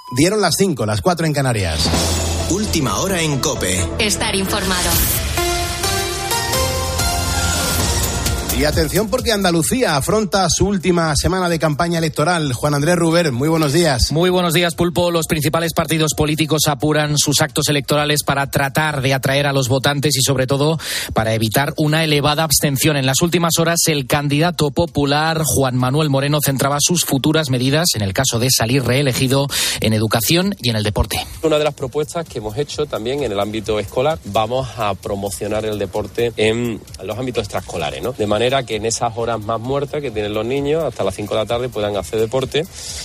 Dieron las 5, las 4 en Canarias. Última hora en COPE. Estar informado. Y atención porque Andalucía afronta su última semana de campaña electoral. Juan Andrés Ruber, muy buenos días. Muy buenos días, Pulpo. Los principales partidos políticos apuran sus actos electorales para tratar de atraer a los votantes y, sobre todo, para evitar una elevada abstención. En las últimas horas, el candidato popular, Juan Manuel Moreno, centraba sus futuras medidas, en el caso de salir reelegido, en educación y en el deporte. Una de las propuestas que hemos hecho también en el ámbito escolar, vamos a promocionar el deporte en los ámbitos extraescolares, ¿no? De manera que en esas horas más muertas que tienen los niños, hasta las 5 de la tarde, puedan hacer deporte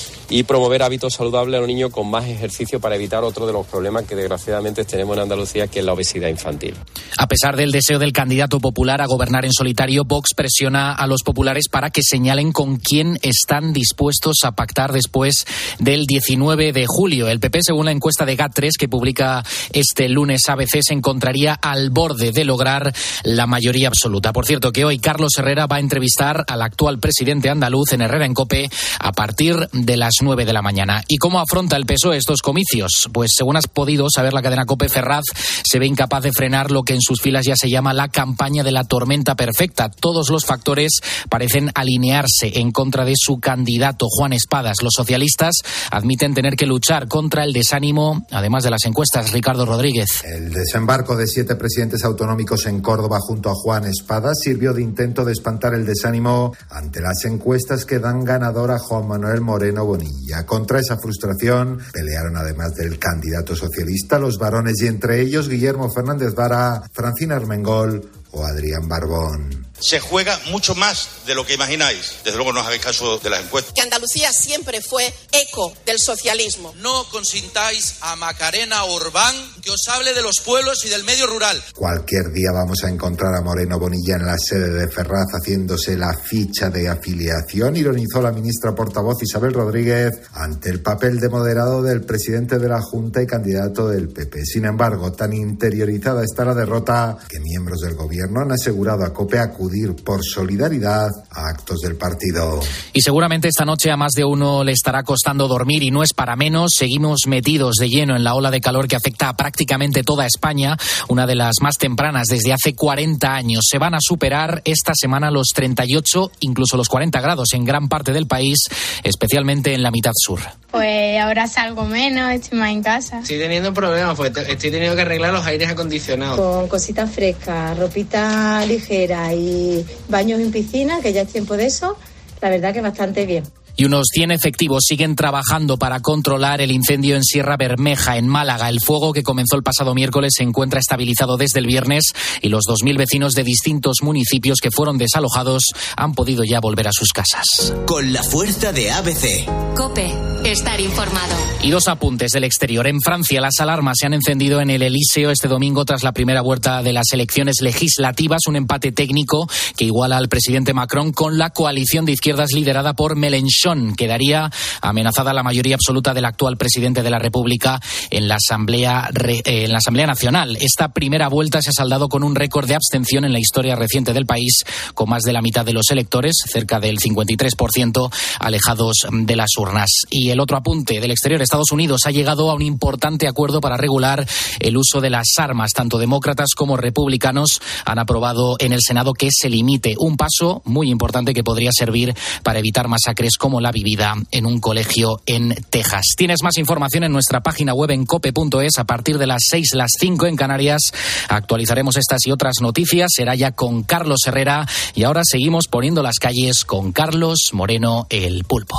y promover hábitos saludables a los niños con más ejercicio para evitar otro de los problemas que desgraciadamente tenemos en Andalucía, que es la obesidad infantil. A pesar del deseo del candidato popular a gobernar en solitario, Vox presiona a los populares para que señalen con quién están dispuestos a pactar después del 19 de julio. El PP, según la encuesta de GAT3 que publica este lunes ABC, se encontraría al borde de lograr la mayoría absoluta. Por cierto, que hoy Carlos Herrera va a entrevistar al actual presidente andaluz en Herrera en COPE a partir de las 9 de la mañana. ¿Y cómo afronta el PSOE estos comicios? Pues según has podido saber la cadena COPE, Ferraz se ve incapaz de frenar lo que en sus filas ya se llama la campaña de la tormenta perfecta. Todos los factores parecen alinearse en contra de su candidato, Juan Espadas. Los socialistas admiten tener que luchar contra el desánimo, además de las encuestas. Ricardo Rodríguez. El desembarco de 7 presidentes autonómicos en Córdoba junto a Juan Espadas sirvió de intento de espantar el desánimo ante las encuestas que dan ganador a Juan Manuel Moreno Bonilla. Contra esa frustración pelearon, además del candidato socialista, los varones, y entre ellos Guillermo Fernández Vara, Francina Armengol o Adrián Barbón. Se juega mucho más de lo que imagináis. Desde luego no os hagáis caso de las encuestas. Que Andalucía siempre fue eco del socialismo. No consintáis a Macarena Orbán que os hable de los pueblos y del medio rural. Cualquier día vamos a encontrar a Moreno Bonilla en la sede de Ferraz haciéndose la ficha de afiliación, ironizó la ministra portavoz Isabel Rodríguez ante el papel de moderado del presidente de la Junta y candidato del PP. Sin embargo, tan interiorizada está la derrota que miembros del gobierno han asegurado a COPE acudir por solidaridad a actos del partido. Y seguramente esta noche a más de uno le estará costando dormir, y no es para menos. Seguimos metidos de lleno en la ola de calor que afecta a prácticamente toda España, una de las más tempranas desde hace 40 años. Se van a superar esta semana los 38, incluso los 40 grados en gran parte del país, especialmente en la mitad sur. Pues ahora salgo menos, estoy más en casa. Estoy teniendo problemas, pues estoy teniendo que arreglar los aires acondicionados. Con cositas frescas, ropita ligera y baños en piscina, que ya es tiempo de eso, la verdad que bastante bien. Y unos 100 efectivos siguen trabajando para controlar el incendio en Sierra Bermeja, en Málaga. El fuego, que comenzó el pasado miércoles, se encuentra estabilizado desde el viernes, y los 2.000 vecinos de distintos municipios que fueron desalojados han podido ya volver a sus casas. Con la fuerza de ABC. COPE. Estar informado. Y 2 apuntes del exterior. En Francia, las alarmas se han encendido en el Elíseo este domingo tras la primera vuelta de las elecciones legislativas. Un empate técnico que iguala al presidente Macron con la coalición de izquierdas liderada por Mélenchon. Quedaría amenazada la mayoría absoluta del actual presidente de la República en la Asamblea Nacional. Esta primera vuelta se ha saldado con un récord de abstención en la historia reciente del país, con más de la mitad de los electores, cerca del 53%, alejados de las urnas. Y el otro apunte del exterior: Estados Unidos ha llegado a un importante acuerdo para regular el uso de las armas. Tanto demócratas como republicanos han aprobado en el Senado que se limite, un paso muy importante que podría servir para evitar masacres como la vivida en un colegio en Texas. Tienes más información en nuestra página web en cope.es. A partir de las 6, las 5 en Canarias, actualizaremos estas y otras noticias. Será ya con Carlos Herrera, y ahora seguimos poniendo las calles con Carlos Moreno, el Pulpo.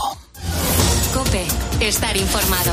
COPE. Estar informado.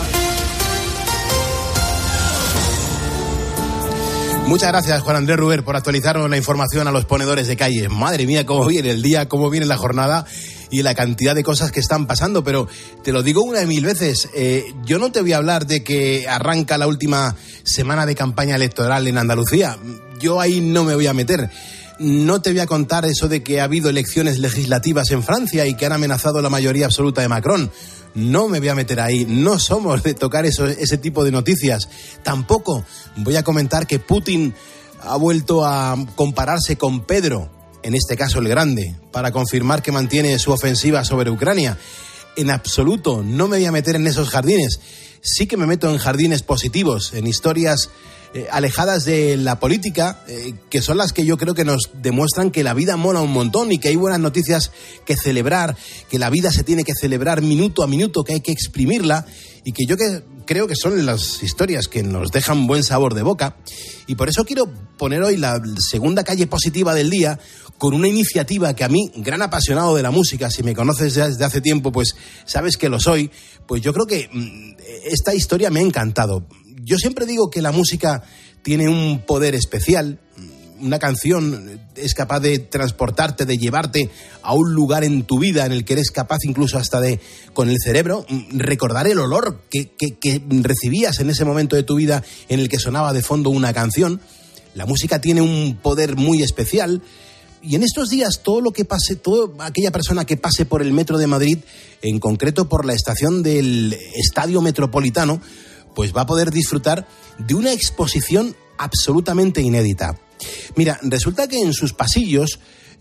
Muchas gracias, Juan Andrés Ruber, por actualizarnos la información a los ponedores de calle. Madre mía, cómo viene el día, cómo viene la jornada y la cantidad de cosas que están pasando. Pero te lo digo una y mil veces, yo no te voy a hablar de que arranca la última semana de campaña electoral en Andalucía. Yo ahí no me voy a meter. No te voy a contar eso de que ha habido elecciones legislativas en Francia y que han amenazado la mayoría absoluta de Macron. No me voy a meter ahí, no somos de tocar ese tipo de noticias. Tampoco voy a comentar que Putin ha vuelto a compararse con Pedro, en este caso el Grande, para confirmar que mantiene su ofensiva sobre Ucrania. en absoluto, no me voy a meter en esos jardines. Sí que me meto en jardines positivos, en historias alejadas de la política, que son las que yo creo que nos demuestran que la vida mola un montón y que hay buenas noticias que celebrar, que la vida se tiene que celebrar minuto a minuto, que hay que exprimirla, y que yo creo que son las historias que nos dejan buen sabor de boca. Y por eso quiero poner hoy la segunda calle positiva del día con una iniciativa que a mí, gran apasionado de la música, si me conoces desde hace tiempo, pues sabes que lo soy, pues yo creo que esta historia me ha encantado. Yo siempre digo que la música tiene un poder especial. Una canción es capaz de transportarte, de llevarte a un lugar en tu vida en el que eres capaz incluso hasta de, con el cerebro, recordar el olor que recibías en ese momento de tu vida en el que sonaba de fondo una canción. La música tiene un poder muy especial. Y en estos días, toda aquella persona que pase por el metro de Madrid, en concreto por la estación del Estadio Metropolitano, pues va a poder disfrutar de una exposición absolutamente inédita. Mira, resulta que en sus pasillos,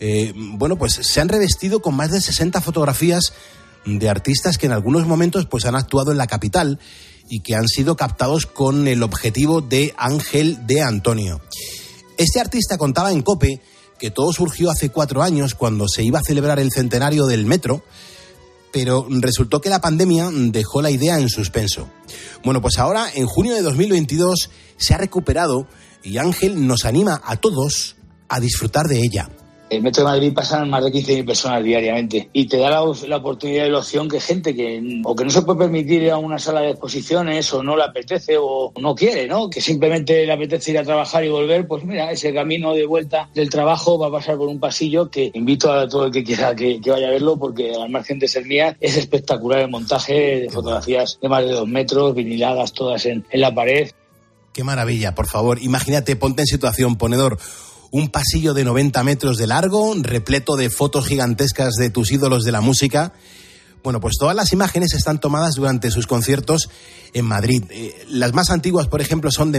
pues se han revestido con más de 60 fotografías de artistas que en algunos momentos pues han actuado en la capital y que han sido captados con el objetivo de Ángel de Antonio. Este artista contaba en COPE que todo surgió hace 4 años cuando se iba a celebrar el centenario del metro, pero resultó que la pandemia dejó la idea en suspenso. Bueno, pues ahora, en junio de 2022, se ha recuperado y Ángel nos anima a todos a disfrutar de ella. El Metro de Madrid pasan más de 15.000 personas diariamente y te da la oportunidad y la opción que gente que no se puede permitir ir a una sala de exposiciones o no le apetece o no quiere, ¿no? Que simplemente le apetece ir a trabajar y volver, pues mira, ese camino de vuelta del trabajo va a pasar por un pasillo que invito a todo el que quiera que vaya a verlo, porque al margen de ser mía es espectacular el montaje de fotografías de más de 2 metros, viniladas todas en la pared. Qué maravilla, por favor, imagínate, ponte en situación, ponedor. Un pasillo de 90 metros de largo, repleto de fotos gigantescas de tus ídolos de la música. Bueno, pues todas las imágenes están tomadas durante sus conciertos en Madrid. Las más antiguas, por ejemplo, son de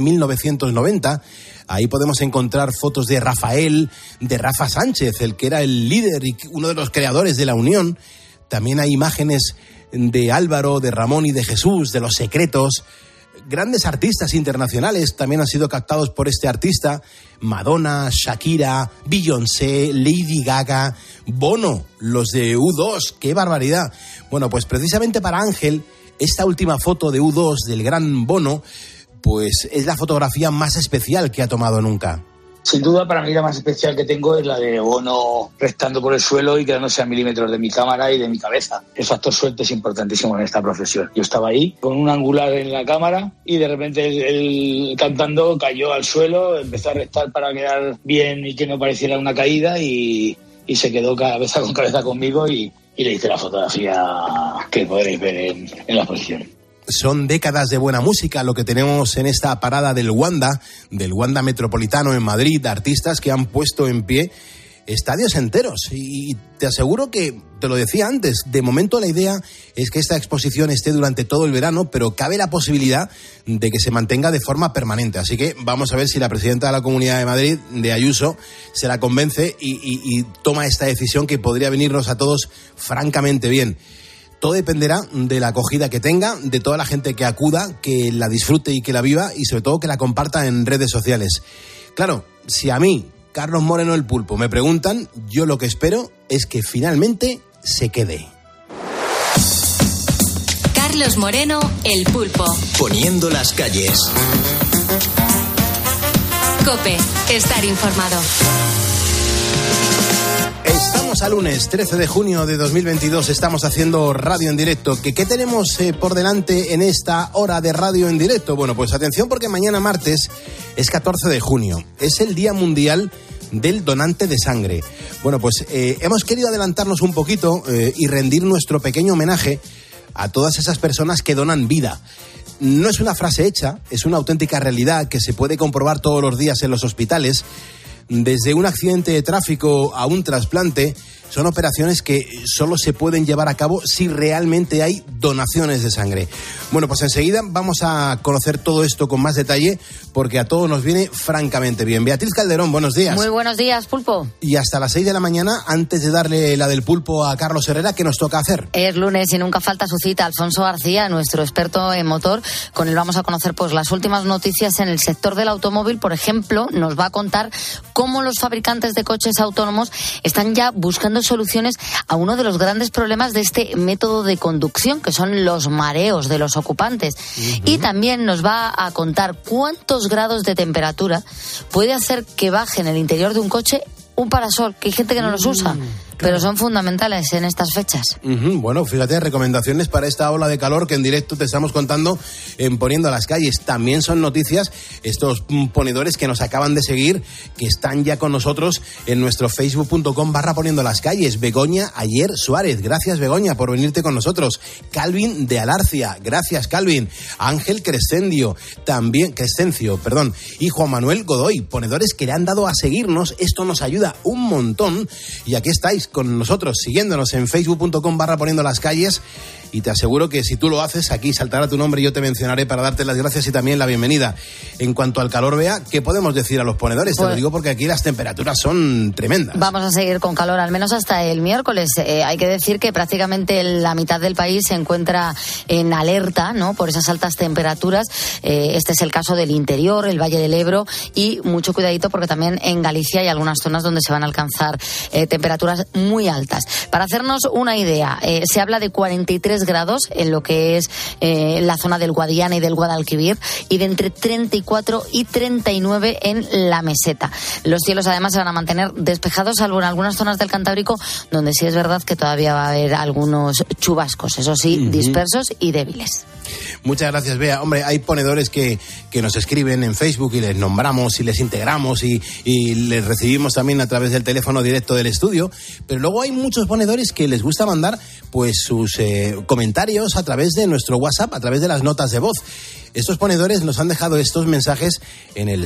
1990. Ahí podemos encontrar fotos de Rafael, de Rafa Sánchez, el que era el líder y uno de los creadores de La Unión. También hay imágenes de Álvaro, de Ramón y de Jesús, de Los Secretos. Grandes artistas internacionales también han sido captados por este artista. Madonna, Shakira, Beyoncé, Lady Gaga, Bono, los de U2, ¡qué barbaridad! Bueno, pues precisamente para Ángel, esta última foto de U2 del gran Bono, pues es la fotografía más especial que ha tomado nunca. Sin duda, para mí la más especial que tengo es la de Bono restando por el suelo y quedándose a milímetros de mi cámara y de mi cabeza. El factor suerte es importantísimo en esta profesión. Yo estaba ahí con un angular en la cámara y de repente él cantando cayó al suelo, empezó a restar para quedar bien y que no pareciera una caída y se quedó cabeza con cabeza conmigo y le hice la fotografía que podréis ver en la exposición. Son décadas de buena música lo que tenemos en esta parada del Wanda Metropolitano en Madrid, artistas que han puesto en pie estadios enteros. Y te aseguro que, te lo decía antes, de momento la idea es que esta exposición esté durante todo el verano, pero cabe la posibilidad de que se mantenga de forma permanente. Así que vamos a ver si la presidenta de la Comunidad de Madrid, de Ayuso, se la convence y toma esta decisión que podría venirnos a todos francamente bien. Todo dependerá de la acogida que tenga, de toda la gente que acuda, que la disfrute y que la viva y sobre todo que la comparta en redes sociales. Claro, si a mí, Carlos Moreno el Pulpo, me preguntan, yo lo que espero es que finalmente se quede. Carlos Moreno el Pulpo. Poniendo las calles. COPE, estar informado. Estamos a lunes 13 de junio de 2022, estamos haciendo radio en directo. ¿Qué tenemos por delante en esta hora de radio en directo? Bueno, pues atención porque mañana martes es 14 de junio, es el Día Mundial del Donante de Sangre. Bueno, pues hemos querido adelantarnos un poquito y rendir nuestro pequeño homenaje a todas esas personas que donan vida. No es una frase hecha, es una auténtica realidad que se puede comprobar todos los días en los hospitales. Desde un accidente de tráfico a un trasplante, son operaciones que solo se pueden llevar a cabo si realmente hay donaciones de sangre. Bueno, pues enseguida vamos a conocer todo esto con más detalle, porque a todos nos viene francamente bien. Beatriz Calderón, buenos días. Muy buenos días, Pulpo. Y hasta las 6 de la mañana, antes de darle la del pulpo a Carlos Herrera, ¿qué nos toca hacer? Es lunes y nunca falta su cita. Alfonso García, nuestro experto en motor, con él vamos a conocer pues las últimas noticias en el sector del automóvil. Por ejemplo, nos va a contar cómo los fabricantes de coches autónomos están ya buscando soluciones a uno de los grandes problemas de este método de conducción, que son los mareos de los ocupantes. Y también nos va a contar cuántos grados de temperatura puede hacer que baje en el interior de un coche un parasol, que hay gente que no los usa, pero son fundamentales en estas fechas. Bueno, fíjate, recomendaciones para esta ola de calor que en directo te estamos contando en Poniendo las Calles. También son noticias estos ponedores que nos acaban de seguir, que están ya con nosotros en nuestro facebook.com/Poniendo las Calles. Begoña Ayer Suárez, gracias Begoña por venirte con nosotros. Calvin de Alarcia, gracias Calvin. Ángel Crescencio, y Juan Manuel Godoy, ponedores que le han dado a seguirnos. Esto nos ayuda un montón y aquí estáis con nosotros, siguiéndonos en facebook.com/Poniendo las Calles, y te aseguro que si tú lo haces, aquí saltará tu nombre y yo te mencionaré para darte las gracias y también la bienvenida. En cuanto al calor, Bea, ¿qué podemos decir a los ponedores? Te lo digo porque aquí las temperaturas son tremendas. Vamos a seguir con calor, al menos hasta el miércoles. Hay que decir que prácticamente la mitad del país se encuentra en alerta, ¿no?, por esas altas temperaturas. Este es el caso del interior, el Valle del Ebro, y mucho cuidadito porque también en Galicia hay algunas zonas donde se van a alcanzar temperaturas muy altas. Para hacernos una idea, se habla de 43 grados en lo que es la zona del Guadiana y del Guadalquivir, y de entre 34 y 39 en la meseta. Los cielos además se van a mantener despejados, salvo en algunas zonas del Cantábrico, donde sí es verdad que todavía va a haber algunos chubascos, eso sí, dispersos y débiles. Muchas gracias, Bea. Hombre, hay ponedores que nos escriben en Facebook y les nombramos y les integramos y les recibimos también a través del teléfono directo del estudio, pero luego hay muchos ponedores que les gusta mandar pues sus comentarios a través de nuestro WhatsApp, a través de las notas de voz. Estos ponedores nos han dejado estos mensajes en el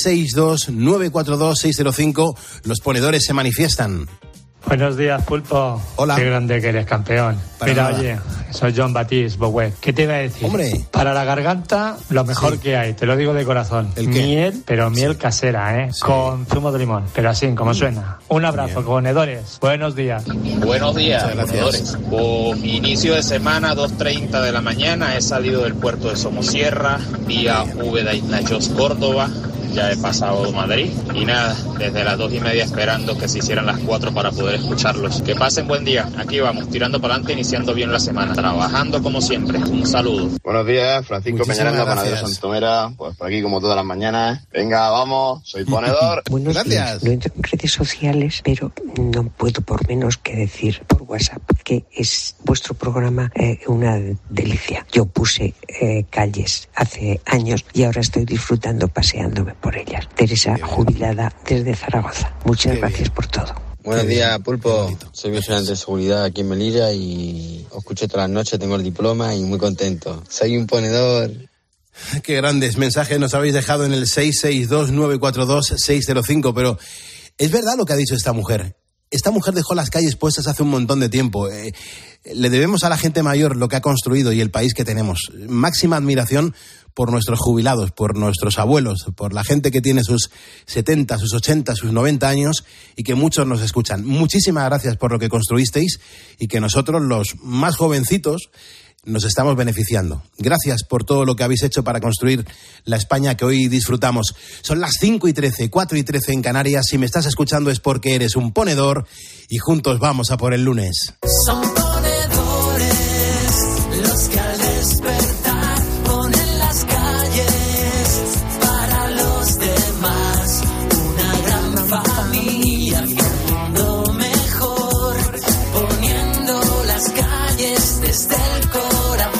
662-942-605. Los ponedores se manifiestan. Buenos días, Pulpo. Hola. Qué grande que eres, campeón. Mira, oye, soy John Baptiste Bouet. ¿Qué te iba a decir? Hombre. Para la garganta, lo mejor que hay, te lo digo de corazón. ¿El qué? Miel, pero miel casera, ¿eh? Sí. Con zumo de limón, pero así, como suena. Un abrazo, ponedores. Buenos días. Buenos días, ponedores. Por inicio de semana, 2:30 de la mañana, he salido del puerto de Somosierra, vía Úbeda Ignachos, Córdoba. Ya he pasado Madrid y nada, desde las 2:30 esperando que se hicieran las 4 para poder escucharlos. Que pasen buen día. Aquí vamos, tirando para adelante, iniciando bien la semana. Trabajando como siempre. Un saludo. Buenos días, Francisco Peñaranda, panadero Santomera. Pues por aquí como todas las mañanas. Venga, vamos, soy ponedor. Buenos días. Lo entro en redes sociales, pero no puedo por menos que decir por WhatsApp que es vuestro programa una delicia. Yo puse calles hace años y ahora estoy disfrutando paseándome por ellas. Teresa, jubilada desde Zaragoza. Muchas gracias por todo. Buenos días, Pulpo. Soy vigilante de seguridad aquí en Melilla y os escucho todas las noches, tengo el diploma y muy contento. Soy un ponedor. Qué grandes mensajes nos habéis dejado en el 662-942-605, pero es verdad lo que ha dicho esta mujer. Esta mujer dejó las calles puestas hace un montón de tiempo. Le debemos a la gente mayor lo que ha construido y el país que tenemos. Máxima admiración por nuestros jubilados, por nuestros abuelos, por la gente que tiene sus 70, sus 80, sus 90 años y que muchos nos escuchan. Muchísimas gracias por lo que construisteis y que nosotros, los más jovencitos, nos estamos beneficiando. Gracias por todo lo que habéis hecho para construir la España que hoy disfrutamos. Son las 5:13, 4:13 en Canarias. Si me estás escuchando es porque eres un ponedor y juntos vamos a por el lunes. Son ponedores los que al despertar ponen las calles para los demás. Una gran familia, un mundo mejor, poniendo las calles desde el corazón.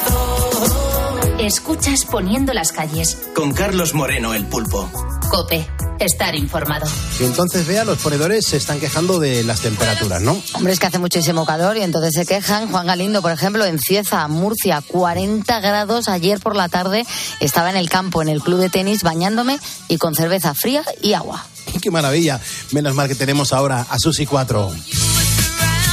Escuchas Poniendo las Calles. Con Carlos Moreno, el Pulpo. COPE. Estar informado. Y entonces, Bea, los ponedores se están quejando de las temperaturas, ¿no? Hombre, es que hace muchísimo calor y entonces se quejan. Juan Galindo, por ejemplo, en Cieza, Murcia, 40 grados. Ayer por la tarde estaba en el campo, en el club de tenis, bañándome y con cerveza fría y agua. ¡Qué maravilla! Menos mal que tenemos ahora a Susi 4.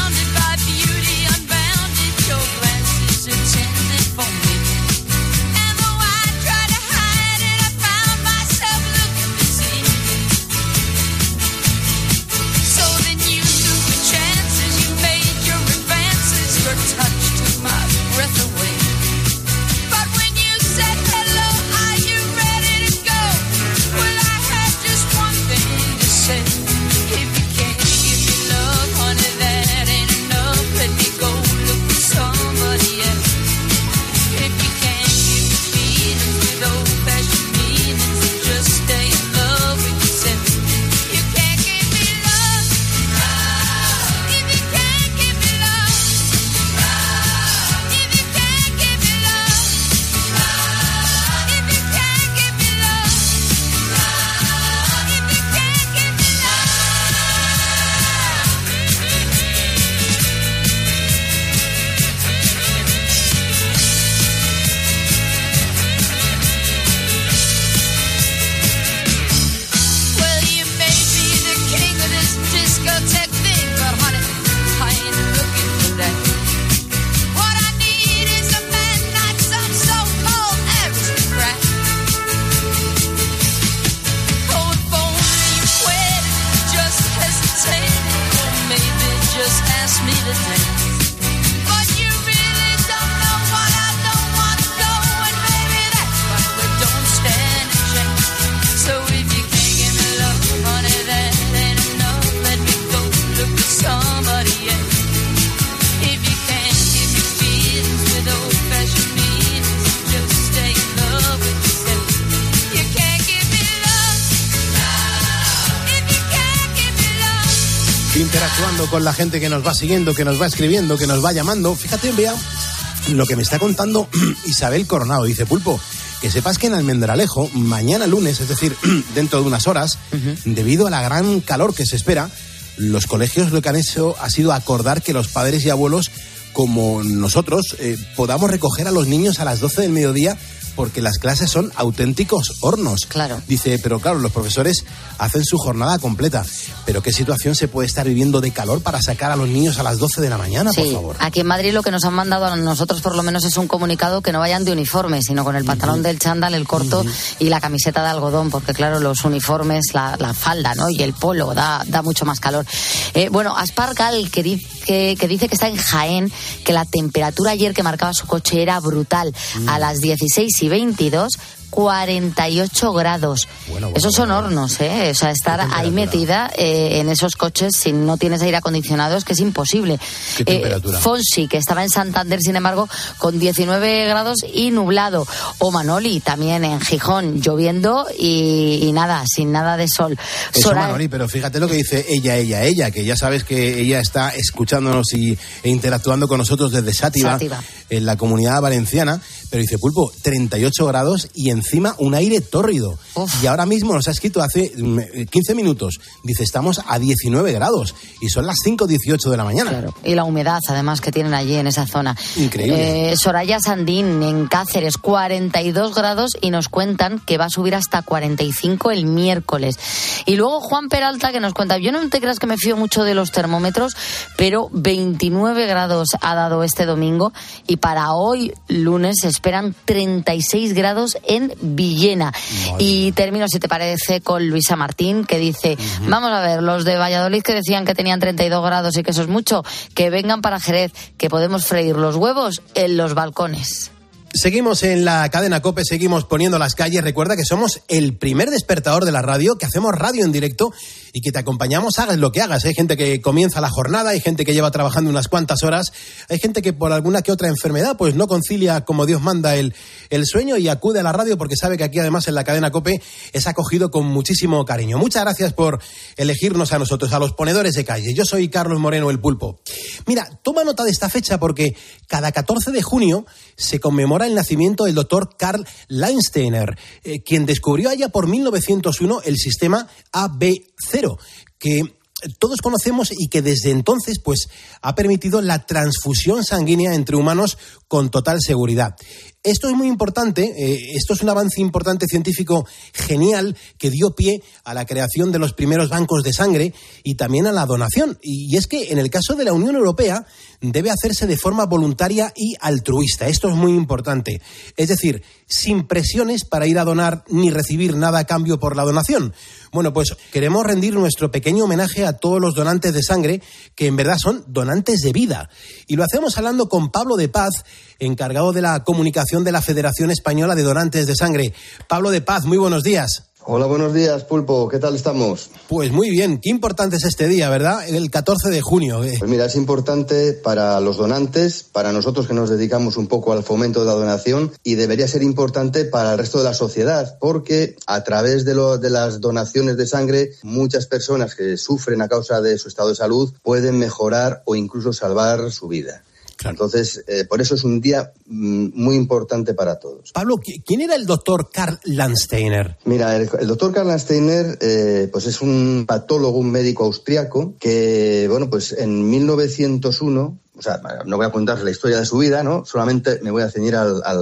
interactuando con la gente que nos va siguiendo, que nos va escribiendo, que nos va llamando. Fíjate, vea lo que me está contando Isabel Coronado. Dice, Pulpo, que sepas que en Almendralejo, mañana lunes, es decir, dentro de unas horas, debido a la gran calor que se espera, los colegios lo que han hecho ha sido acordar que los padres y abuelos, como nosotros, podamos recoger a los niños a las 12 del mediodía, porque las clases son auténticos hornos. Claro. Dice, pero claro, los profesores hacen su jornada completa. Pero ¿qué situación se puede estar viviendo de calor para sacar a los niños a las 12 de la mañana, por favor? Aquí en Madrid lo que nos han mandado a nosotros, por lo menos, es un comunicado que no vayan de uniforme, sino con el pantalón del chándal, el corto y la camiseta de algodón, porque claro, los uniformes, la falda, ¿no? Y el polo da mucho más calor. Bueno, Aspar Gal, que dice que está en Jaén, que la temperatura ayer que marcaba su coche era brutal. A las 16:22, 48 grados. Bueno, esos son hornos, ¿eh? O sea, estar ahí metida en esos coches si no tienes aire acondicionado es que es imposible. ¿Qué temperatura? Fonsi, que estaba en Santander, sin embargo, con 19 grados y nublado. O Manoli, también en Gijón, lloviendo y nada, sin nada de sol. Eso, Manoli, pero fíjate lo que dice ella, que ya sabes que ella está escuchándonos e interactuando con nosotros desde Sátiva, en la Comunidad Valenciana, pero dice, Pulpo, 38 grados y encima un aire tórrido. Y ahora mismo nos ha escrito hace 15 minutos, dice, estamos a 19 grados y son las 5:18 de la mañana. Claro. Y la humedad, además, que tienen allí en esa zona. Increíble. Soraya Sandín, en Cáceres, 42 grados y nos cuentan que va a subir hasta 45 el miércoles. Y luego Juan Peralta, que nos cuenta, yo no te creas que me fío mucho de los termómetros, pero 29 grados ha dado este domingo y para hoy, lunes, se esperan 36 grados en Villena. Madre. Y termino, si te parece, con Luisa Martín, que dice, vamos a ver, los de Valladolid que decían que tenían 32 grados y que eso es mucho, que vengan para Jerez, que podemos freír los huevos en los balcones. Seguimos en la cadena COPE, seguimos poniendo las calles. Recuerda que somos el primer despertador de la radio, que hacemos radio en directo y que te acompañamos, hagas lo que hagas. Hay gente que comienza la jornada, hay gente que lleva trabajando unas cuantas horas, hay gente que por alguna que otra enfermedad pues no concilia como Dios manda el sueño y acude a la radio porque sabe que aquí además en la cadena COPE es acogido con muchísimo cariño. Muchas gracias por elegirnos a nosotros, a los ponedores de calle. Yo soy Carlos Moreno, el Pulpo. Mira, toma nota de esta fecha porque cada 14 de junio se conmemora el nacimiento del doctor Karl Landsteiner, quien descubrió allá por 1901 el sistema AB0, que todos conocemos y que desde entonces pues ha permitido la transfusión sanguínea entre humanos con total seguridad. Esto es muy importante, esto es un avance importante científico genial que dio pie a la creación de los primeros bancos de sangre y también a la donación. Y es que en el caso de la Unión Europea debe hacerse de forma voluntaria y altruista. Esto es muy importante. Es decir, sin presiones para ir a donar ni recibir nada a cambio por la donación. Bueno, pues queremos rendir nuestro pequeño homenaje a todos los donantes de sangre que en verdad son donantes de vida. Y lo hacemos hablando con Pablo de Paz, encargado de la comunicación de la Federación Española de Donantes de Sangre. Pablo de Paz, muy buenos días. Hola, buenos días, Pulpo. ¿Qué tal estamos? Pues muy bien. Qué importante es este día, ¿verdad? El 14 de junio. Pues mira, es importante para los donantes, para nosotros que nos dedicamos un poco al fomento de la donación y debería ser importante para el resto de la sociedad porque a través de las donaciones de sangre muchas personas que sufren a causa de su estado de salud pueden mejorar o incluso salvar su vida. Claro. Entonces, por eso es un día muy importante para todos. Pablo, ¿quién era el doctor Karl Landsteiner? Mira, el doctor Karl Landsteiner pues es un patólogo, un médico austriaco que, bueno, pues en 1901... O sea, no voy a contar la historia de su vida, ¿no? Solamente me voy a ceñir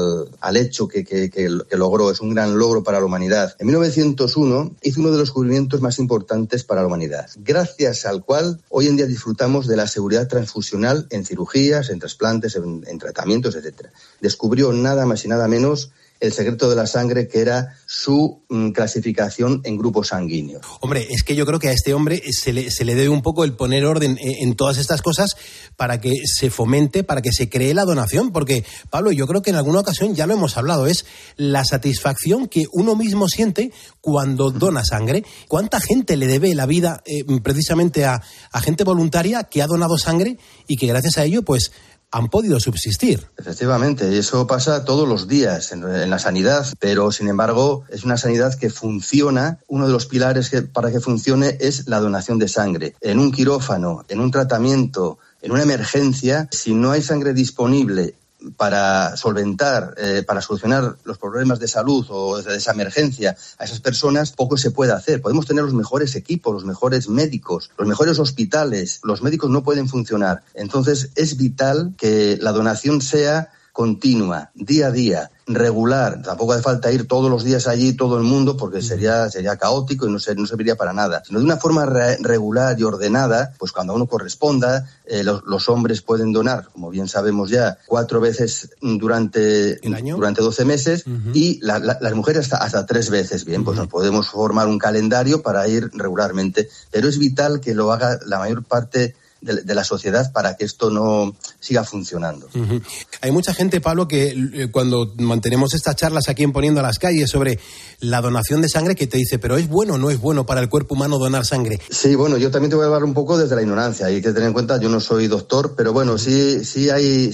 al hecho que logró. Es un gran logro para la humanidad. En 1901 hizo uno de los descubrimientos más importantes para la humanidad, gracias al cual hoy en día disfrutamos de la seguridad transfusional en cirugías, en trasplantes, en tratamientos, etc. Descubrió nada más y nada menos el secreto de la sangre, que era su clasificación en grupos sanguíneos. Hombre, es que yo creo que a este hombre se le debe un poco el poner orden en todas estas cosas para que se fomente, para que se cree la donación, porque, Pablo, yo creo que en alguna ocasión ya lo hemos hablado, es la satisfacción que uno mismo siente cuando dona sangre. ¿Cuánta gente le debe la vida precisamente a gente voluntaria que ha donado sangre y que gracias a ello, pues, han podido subsistir. Efectivamente, y eso pasa todos los días en la sanidad, pero sin embargo es una sanidad que funciona. Uno de los pilares para que funcione es la donación de sangre. En un quirófano, en un tratamiento, en una emergencia, si no hay sangre disponible para solventar, para solucionar los problemas de salud o de esa emergencia a esas personas, poco se puede hacer. Podemos tener los mejores equipos, los mejores médicos, los mejores hospitales, los médicos no pueden funcionar. Entonces es vital que la donación sea continua, día a día, regular. Tampoco hace falta ir todos los días allí todo el mundo porque sería caótico y no serviría para nada. Sino de una forma regular y ordenada, pues cuando a uno corresponda, los hombres pueden donar, como bien sabemos ya, 4 veces durante 12 meses y las mujeres hasta 3 veces. Bien, pues nos podemos formar un calendario para ir regularmente. Pero es vital que lo haga la mayor parte de la sociedad para que esto no siga funcionando. Hay mucha gente, Pablo, que cuando mantenemos estas charlas aquí en Poniendo a las Calles sobre la donación de sangre, que te dice, pero ¿es bueno o no es bueno para el cuerpo humano donar sangre? Sí, bueno, yo también te voy a hablar un poco desde la ignorancia. Hay que tener en cuenta, yo no soy doctor, pero bueno, sí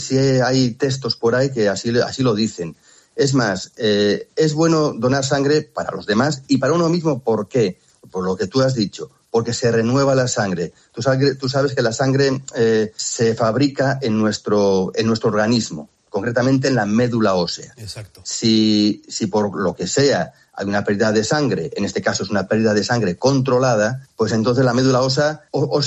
hay textos por ahí que así lo dicen. Es más, es bueno donar sangre para los demás y para uno mismo. ¿Por qué? Por lo que tú has dicho. Porque se renueva la sangre. Tú sabes que la sangre se fabrica en nuestro organismo, concretamente en la médula ósea. Exacto. Si por lo que sea hay una pérdida de sangre, en este caso es una pérdida de sangre controlada, pues entonces la médula ósea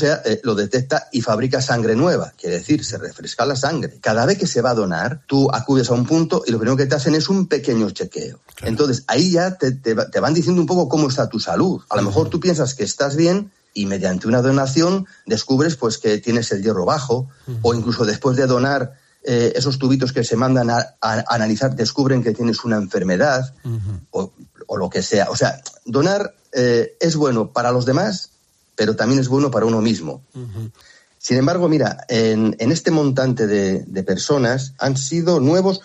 lo detecta y fabrica sangre nueva. Quiere decir, se refresca la sangre. Cada vez que se va a donar, tú acudes a un punto y lo primero que te hacen es un pequeño chequeo. Claro. Entonces ahí ya te van diciendo un poco cómo está tu salud. A lo mejor tú piensas que estás bien y mediante una donación descubres pues que tienes el hierro bajo, o incluso después de donar esos tubitos que se mandan a analizar descubren que tienes una enfermedad o lo que sea. O sea, donar es bueno para los demás, pero también es bueno para uno mismo. Sin embargo, mira, en este montante de personas han sido nuevos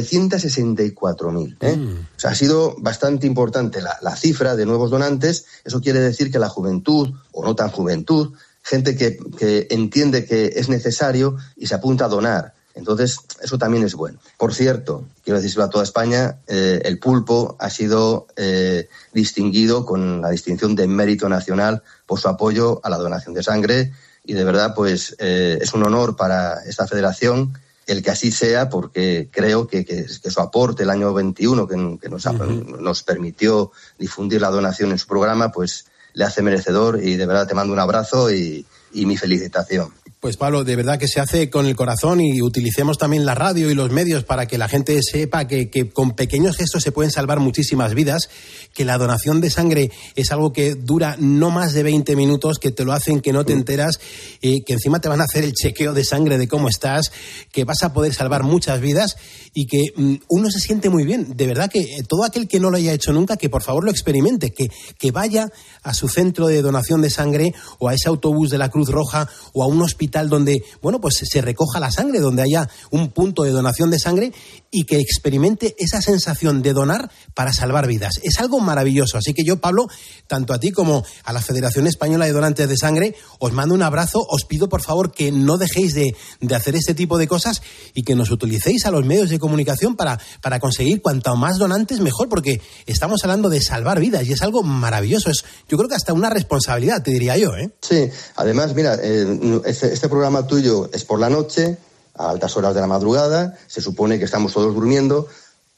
964.000. O sea, ha sido bastante importante la cifra de nuevos donantes. Eso quiere decir que la juventud, o no tan juventud, gente que entiende que es necesario y se apunta a donar. Entonces, eso también es bueno. Por cierto, quiero decirlo a toda España, el pulpo ha sido distinguido con la distinción de mérito nacional por su apoyo a la donación de sangre. Y de verdad, pues es un honor para esta federación el que así sea, porque creo que su aporte el año 21, que nos permitió difundir la donación en su programa, pues le hace merecedor, y de verdad te mando un abrazo y mi felicitación. Pues Pablo, de verdad que se hace con el corazón, y utilicemos también la radio y los medios para que la gente sepa que con pequeños gestos se pueden salvar muchísimas vidas, que la donación de sangre es algo que dura no más de 20 minutos, que te lo hacen, que no te enteras, que encima te van a hacer el chequeo de sangre de cómo estás, que vas a poder salvar muchas vidas y que uno se siente muy bien. De verdad que todo aquel que no lo haya hecho nunca, que por favor lo experimente, que vaya a su centro de donación de sangre o a ese autobús de la Cruz Roja o a un hospital donde, bueno, pues se recoja la sangre, donde haya un punto de donación de sangre, y que experimente esa sensación de donar para salvar vidas. Es algo maravilloso. Así que yo, Pablo, tanto a ti como a la Federación Española de Donantes de Sangre, os mando un abrazo. Os pido, por favor, que no dejéis de hacer este tipo de cosas y que nos utilicéis a los medios de comunicación para conseguir cuanto más donantes mejor, porque estamos hablando de salvar vidas y es algo maravilloso. Es, yo creo que hasta una responsabilidad, te diría yo, ¿eh? Sí, además, mira, este programa tuyo es por la noche, a altas horas de la madrugada, se supone que estamos todos durmiendo,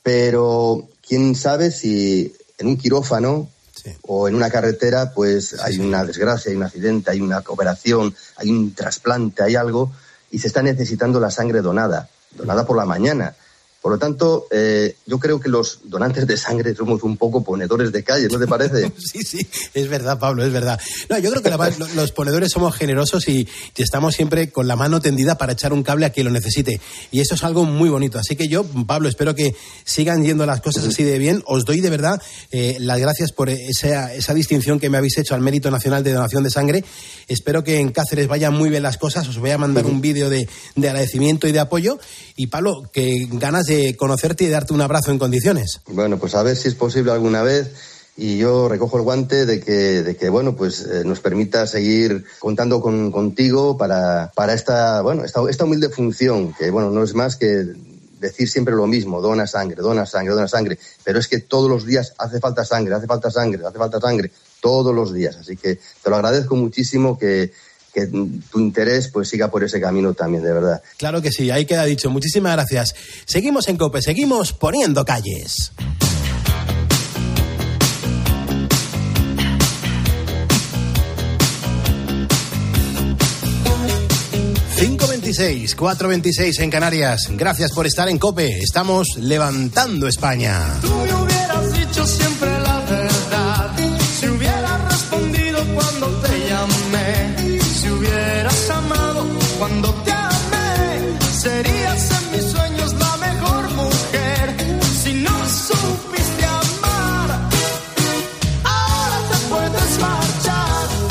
pero quién sabe si en un quirófano o en una carretera pues hay una desgracia, hay un accidente, hay una operación, hay un trasplante, hay algo, y se está necesitando la sangre donada por la mañana. Por lo tanto, yo creo que los donantes de sangre somos un poco ponedores de calle, ¿no te parece? Sí, es verdad, Pablo, es verdad. No, yo creo que los ponedores somos generosos y estamos siempre con la mano tendida para echar un cable a quien lo necesite. Y eso es algo muy bonito. Así que yo, Pablo, espero que sigan yendo las cosas así de bien. Os doy de verdad las gracias por esa distinción que me habéis hecho al Mérito Nacional de Donación de Sangre. Espero que en Cáceres vayan muy bien las cosas. Os voy a mandar un vídeo de agradecimiento y de apoyo. Y, Pablo, que ganas de conocerte y darte un abrazo en condiciones. Bueno, pues a ver si es posible alguna vez. y yo recojo el guante de que bueno, pues nos permita seguir contando contigo para esta humilde función, que bueno, no es más que decir siempre lo mismo: dona sangre, pero es que todos los días hace falta sangre, todos los días. Así que te lo agradezco muchísimo que tu interés pues siga por ese camino también, de verdad. Claro que sí, ahí queda dicho. Muchísimas gracias. Seguimos en COPE, seguimos poniendo calles. 5:26, 4:26 en Canarias. Gracias por estar en COPE. Estamos levantando España. Tú me hubieras dicho siempre la verdad, si hubieras respondido cuando te llamé, si hubieras amado cuando te amé, serías en mis sueños la mejor mujer. Si no supiste amar, ahora te puedes marchar.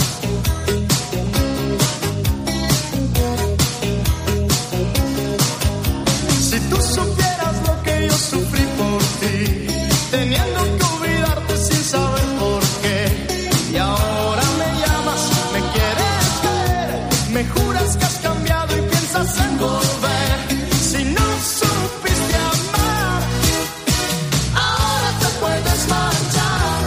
Si tú supieras lo que yo sufrí por ti, teniendo que olvidarte sin saber por qué, y ahora me llamas, me quieres ver, me juras que has cambiado y piensas en volver. Si no supiste amar, ahora te puedes marchar.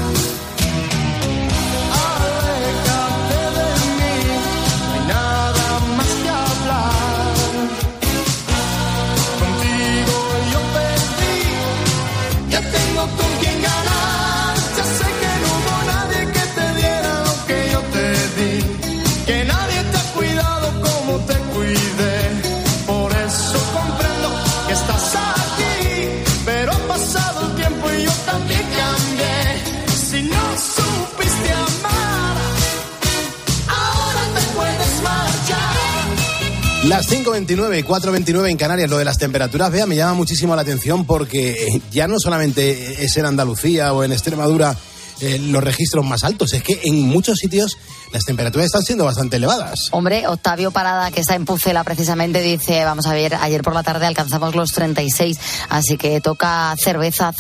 Aléjate de mí, no hay nada más que hablar. Contigo yo perdí, ya tengo con quién ganar. Ya sé que no hubo nadie que te diera lo que yo te di, que nadie te ha cuidado como te cuidé. Por eso comprendo que estás aquí, pero ha pasado el tiempo y yo también cambié. Si no supiste amar, ahora te puedes marchar. Las 5:29, 4:29 en Canarias. Lo de las temperaturas, vea, me llama muchísimo la atención porque ya no solamente es en Andalucía o en Extremadura los registros más altos, es que en muchos sitios las temperaturas están siendo bastante elevadas. Hombre, Octavio Parada, que está en Pucela precisamente, dice, vamos a ver, ayer por la tarde alcanzamos los 36, así que toca cerveza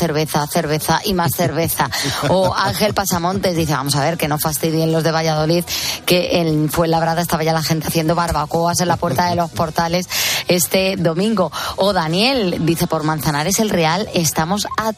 y más cerveza. O Ángel Pasamontes dice, vamos a ver, que no fastidien los de Valladolid, que en Fuenlabrada estaba ya la gente haciendo barbacoas en la puerta de los Portales este domingo. O Daniel dice, por Manzanares el Real estamos a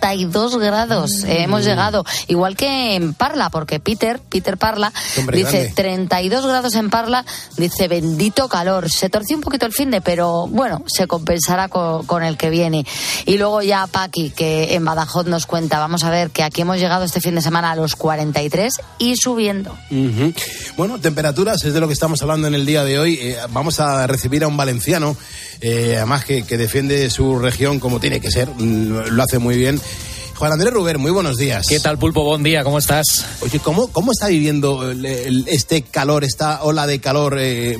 32 grados, hemos llegado, igual que en Parla, porque Peter Parla, hombre, dice grande. 32 grados en Parla, dice bendito calor. Se torció un poquito el finde, pero bueno, se compensará con el que viene. Y luego ya Paqui, que en Badajoz nos cuenta, vamos a ver, que aquí hemos llegado este fin de semana a los 43 y subiendo. Uh-huh. Bueno, temperaturas es de lo que estamos hablando en el día de hoy. Vamos a recibir a un valenciano, además que defiende su región como tiene que ser, lo hace muy bien. Juan Andrés Ruber, muy buenos días. ¿Qué tal, Pulpo? Buen día, ¿cómo estás? Oye, ¿cómo está viviendo este calor, esta ola de calor,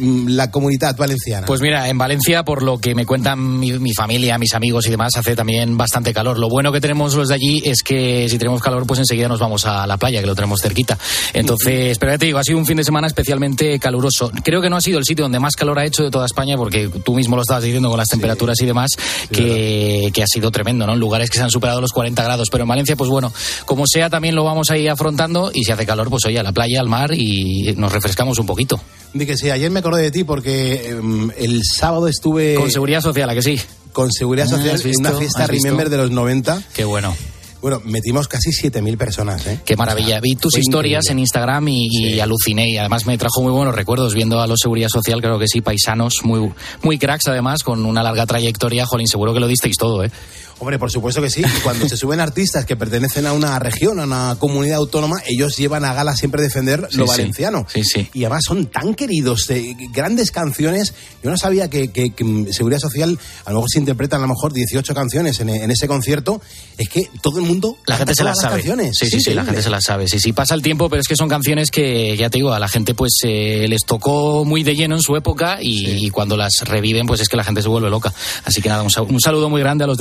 la comunidad valenciana? Pues mira, en Valencia, por lo que me cuentan mi familia, mis amigos y demás, hace también bastante calor. Lo bueno que tenemos los de allí es que si tenemos calor, pues enseguida nos vamos a la playa, que lo tenemos cerquita. Entonces, pero ya te digo, ha sido un fin de semana especialmente caluroso. Creo que no ha sido el sitio donde más calor ha hecho de toda España, porque tú mismo lo estabas diciendo con las temperaturas y demás, que ha sido tremendo, ¿no? En lugares que se han superado los 40 grados. Pero en Valencia, pues bueno, como sea, también lo vamos a ir afrontando, y si hace calor, pues oye, a la playa, al mar, y nos refrescamos un poquito. Di que sí, ayer me acordé de ti porque el sábado estuve... Con Seguridad Social, ¿a que sí? Con Seguridad Social, en una fiesta Remember de los 90. Qué bueno. Bueno, metimos casi 7.000 personas, ¿eh? Qué maravilla. Vi tus historias en Instagram y aluciné. Y además me trajo muy buenos recuerdos viendo a los Seguridad Social, creo que sí, paisanos, muy cracks además, con una larga trayectoria. Jolín, seguro que lo disteis todo, ¿eh? Hombre, por supuesto que sí. Y cuando se suben artistas que pertenecen a una región, a una comunidad autónoma, ellos llevan a gala siempre defender lo valenciano. Sí. Y además son tan queridos, grandes canciones. Yo no sabía que Seguridad Social, a lo mejor se interpretan a lo mejor 18 canciones en ese concierto. Es que todo el mundo... La gente se las sabe. Canciones. Sí, la gente se las sabe. Sí, pasa el tiempo, pero es que son canciones que, ya te digo, a la gente pues les tocó muy de lleno en su época y cuando las reviven, pues es que la gente se vuelve loca. Así que nada, un saludo muy grande a los de Seguridad Social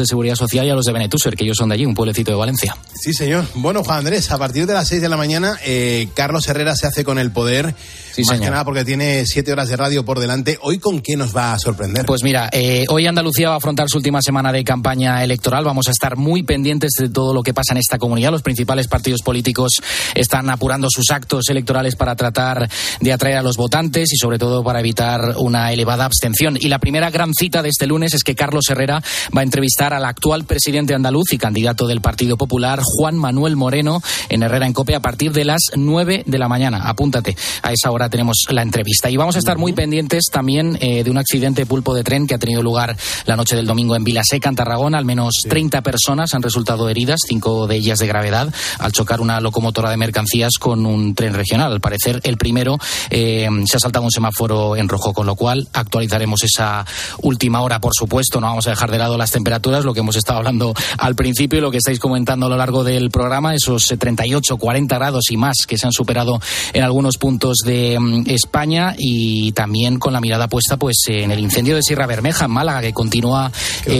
conocía ya a los de Benetúser, que ellos son de allí, un pueblecito de Valencia. Sí, señor. Bueno, Juan Andrés, a partir de las 6 de la mañana, Carlos Herrera se hace con el poder. Sí, más señor. que nada porque tiene 7 horas de radio por delante. ¿Hoy con qué nos va a sorprender? Pues mira, hoy Andalucía va a afrontar su última semana de campaña electoral. Vamos a estar muy pendientes de todo lo que pasa en esta comunidad. Los principales partidos políticos están apurando sus actos electorales para tratar de atraer a los votantes y sobre todo para evitar una elevada abstención. Y la primera gran cita de este lunes es que Carlos Herrera va a entrevistar al actual presidente andaluz y candidato del Partido Popular, Juan Manuel Moreno, en Herrera en COPE a partir de las 9 de la mañana. Apúntate, a esa hora tenemos la entrevista. Y vamos a estar muy pendientes también de un accidente pulpo de tren que ha tenido lugar la noche del domingo en Vilaseca, en Tarragona. Al menos 30 personas han resultado heridas, 5 de ellas de gravedad, al chocar una locomotora de mercancías con un tren regional. Al parecer, el primero se ha saltado un semáforo en rojo, con lo cual actualizaremos esa última hora, por supuesto. No vamos a dejar de lado las temperaturas, lo que hemos estado hablando al principio y lo que estáis comentando a lo largo del programa, esos 38, 40 grados y más que se han superado en algunos puntos de España, y también con la mirada puesta pues en el incendio de Sierra Bermeja, en Málaga, que continúa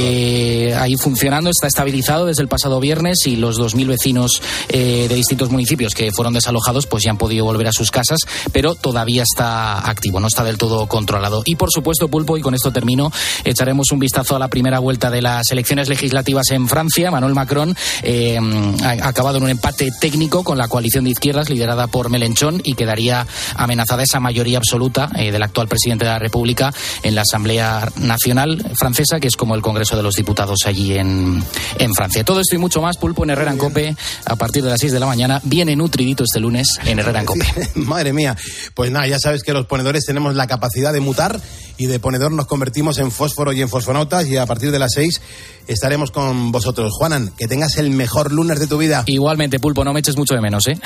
ahí funcionando, está estabilizado desde el pasado viernes, y los 2.000 vecinos de distintos municipios que fueron desalojados pues ya han podido volver a sus casas, pero todavía está activo, no está del todo controlado. Y por supuesto, Pulpo, y con esto termino, echaremos un vistazo a la primera vuelta de las elecciones legislativas en Francia. Emmanuel Macron ha acabado en un empate técnico con la coalición de izquierdas liderada por Mélenchon, y quedaría amenazada esa mayoría absoluta del actual presidente de la República en la Asamblea Nacional francesa, que es como el Congreso de los Diputados allí en Francia. Todo esto y mucho más, Pulpo, en Herrera en COPE a partir de las 6 de la mañana. Viene nutridito este lunes en Herrera en COPE. Madre mía. Pues nada, ya sabes que los ponedores tenemos la capacidad de mutar, y de ponedor nos convertimos en fósforo y en fosfonautas, y a partir de las 6 estaremos con vosotros. Juanan, que tengas el mejor lunes de tu vida. Igualmente, Pulpo, no me eches mucho de menos, ¿eh?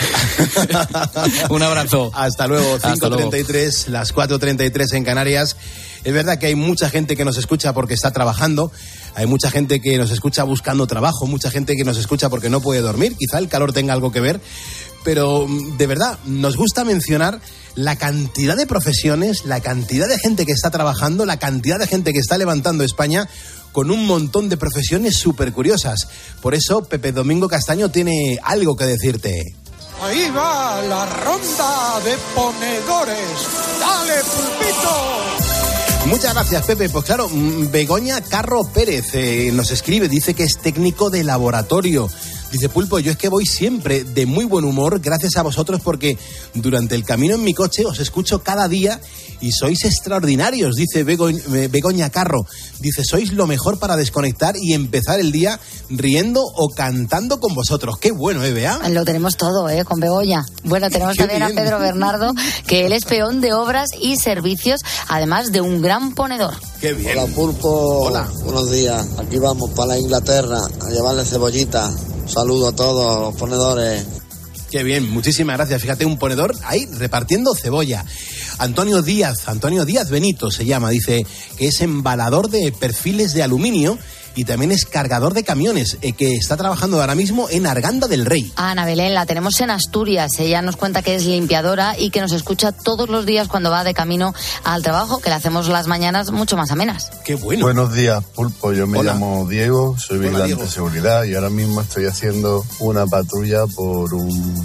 Un abrazo. Hasta luego. 5:33, las 4:33 en Canarias. Es verdad que hay mucha gente que nos escucha porque está trabajando, hay mucha gente que nos escucha buscando trabajo, mucha gente que nos escucha porque no puede dormir, quizá el calor tenga algo que ver, pero de verdad nos gusta mencionar la cantidad de profesiones, la cantidad de gente que está trabajando, la cantidad de gente que está levantando España con un montón de profesiones súper curiosas. Por eso Pepe Domingo Castaño tiene algo que decirte. Ahí va la ronda de ponedores. ¡Dale, Pulpito! Muchas gracias, Pepe. Pues claro, Begoña Carro Pérez nos escribe, dice que es técnico de laboratorio. Dice, Pulpo, yo es que voy siempre de muy buen humor gracias a vosotros, porque durante el camino en mi coche os escucho cada día y sois extraordinarios, dice Begoña Carro. Dice, sois lo mejor para desconectar y empezar el día riendo o cantando con vosotros. Qué bueno, Bea. Lo tenemos todo, con Begoña. Bueno, tenemos también a Pedro Bernardo, que él es peón de obras y servicios, además de un gran ponedor. Qué bien. Hola, Pulpo. Hola. Buenos días. Aquí vamos para la Inglaterra a llevarle cebollita. Saludo a todos los ponedores. Qué bien, muchísimas gracias. Fíjate, un ponedor ahí repartiendo cebolla. Antonio Díaz Benito se llama, dice que es embalador de perfiles de aluminio y también es cargador de camiones, que está trabajando ahora mismo en Arganda del Rey. Ana Belén, la tenemos en Asturias. Ella nos cuenta que es limpiadora y que nos escucha todos los días cuando va de camino al trabajo, que le hacemos las mañanas mucho más amenas. Qué bueno. Buenos días, Pulpo. Yo me llamo Diego, soy vigilante de seguridad y ahora mismo estoy haciendo una patrulla por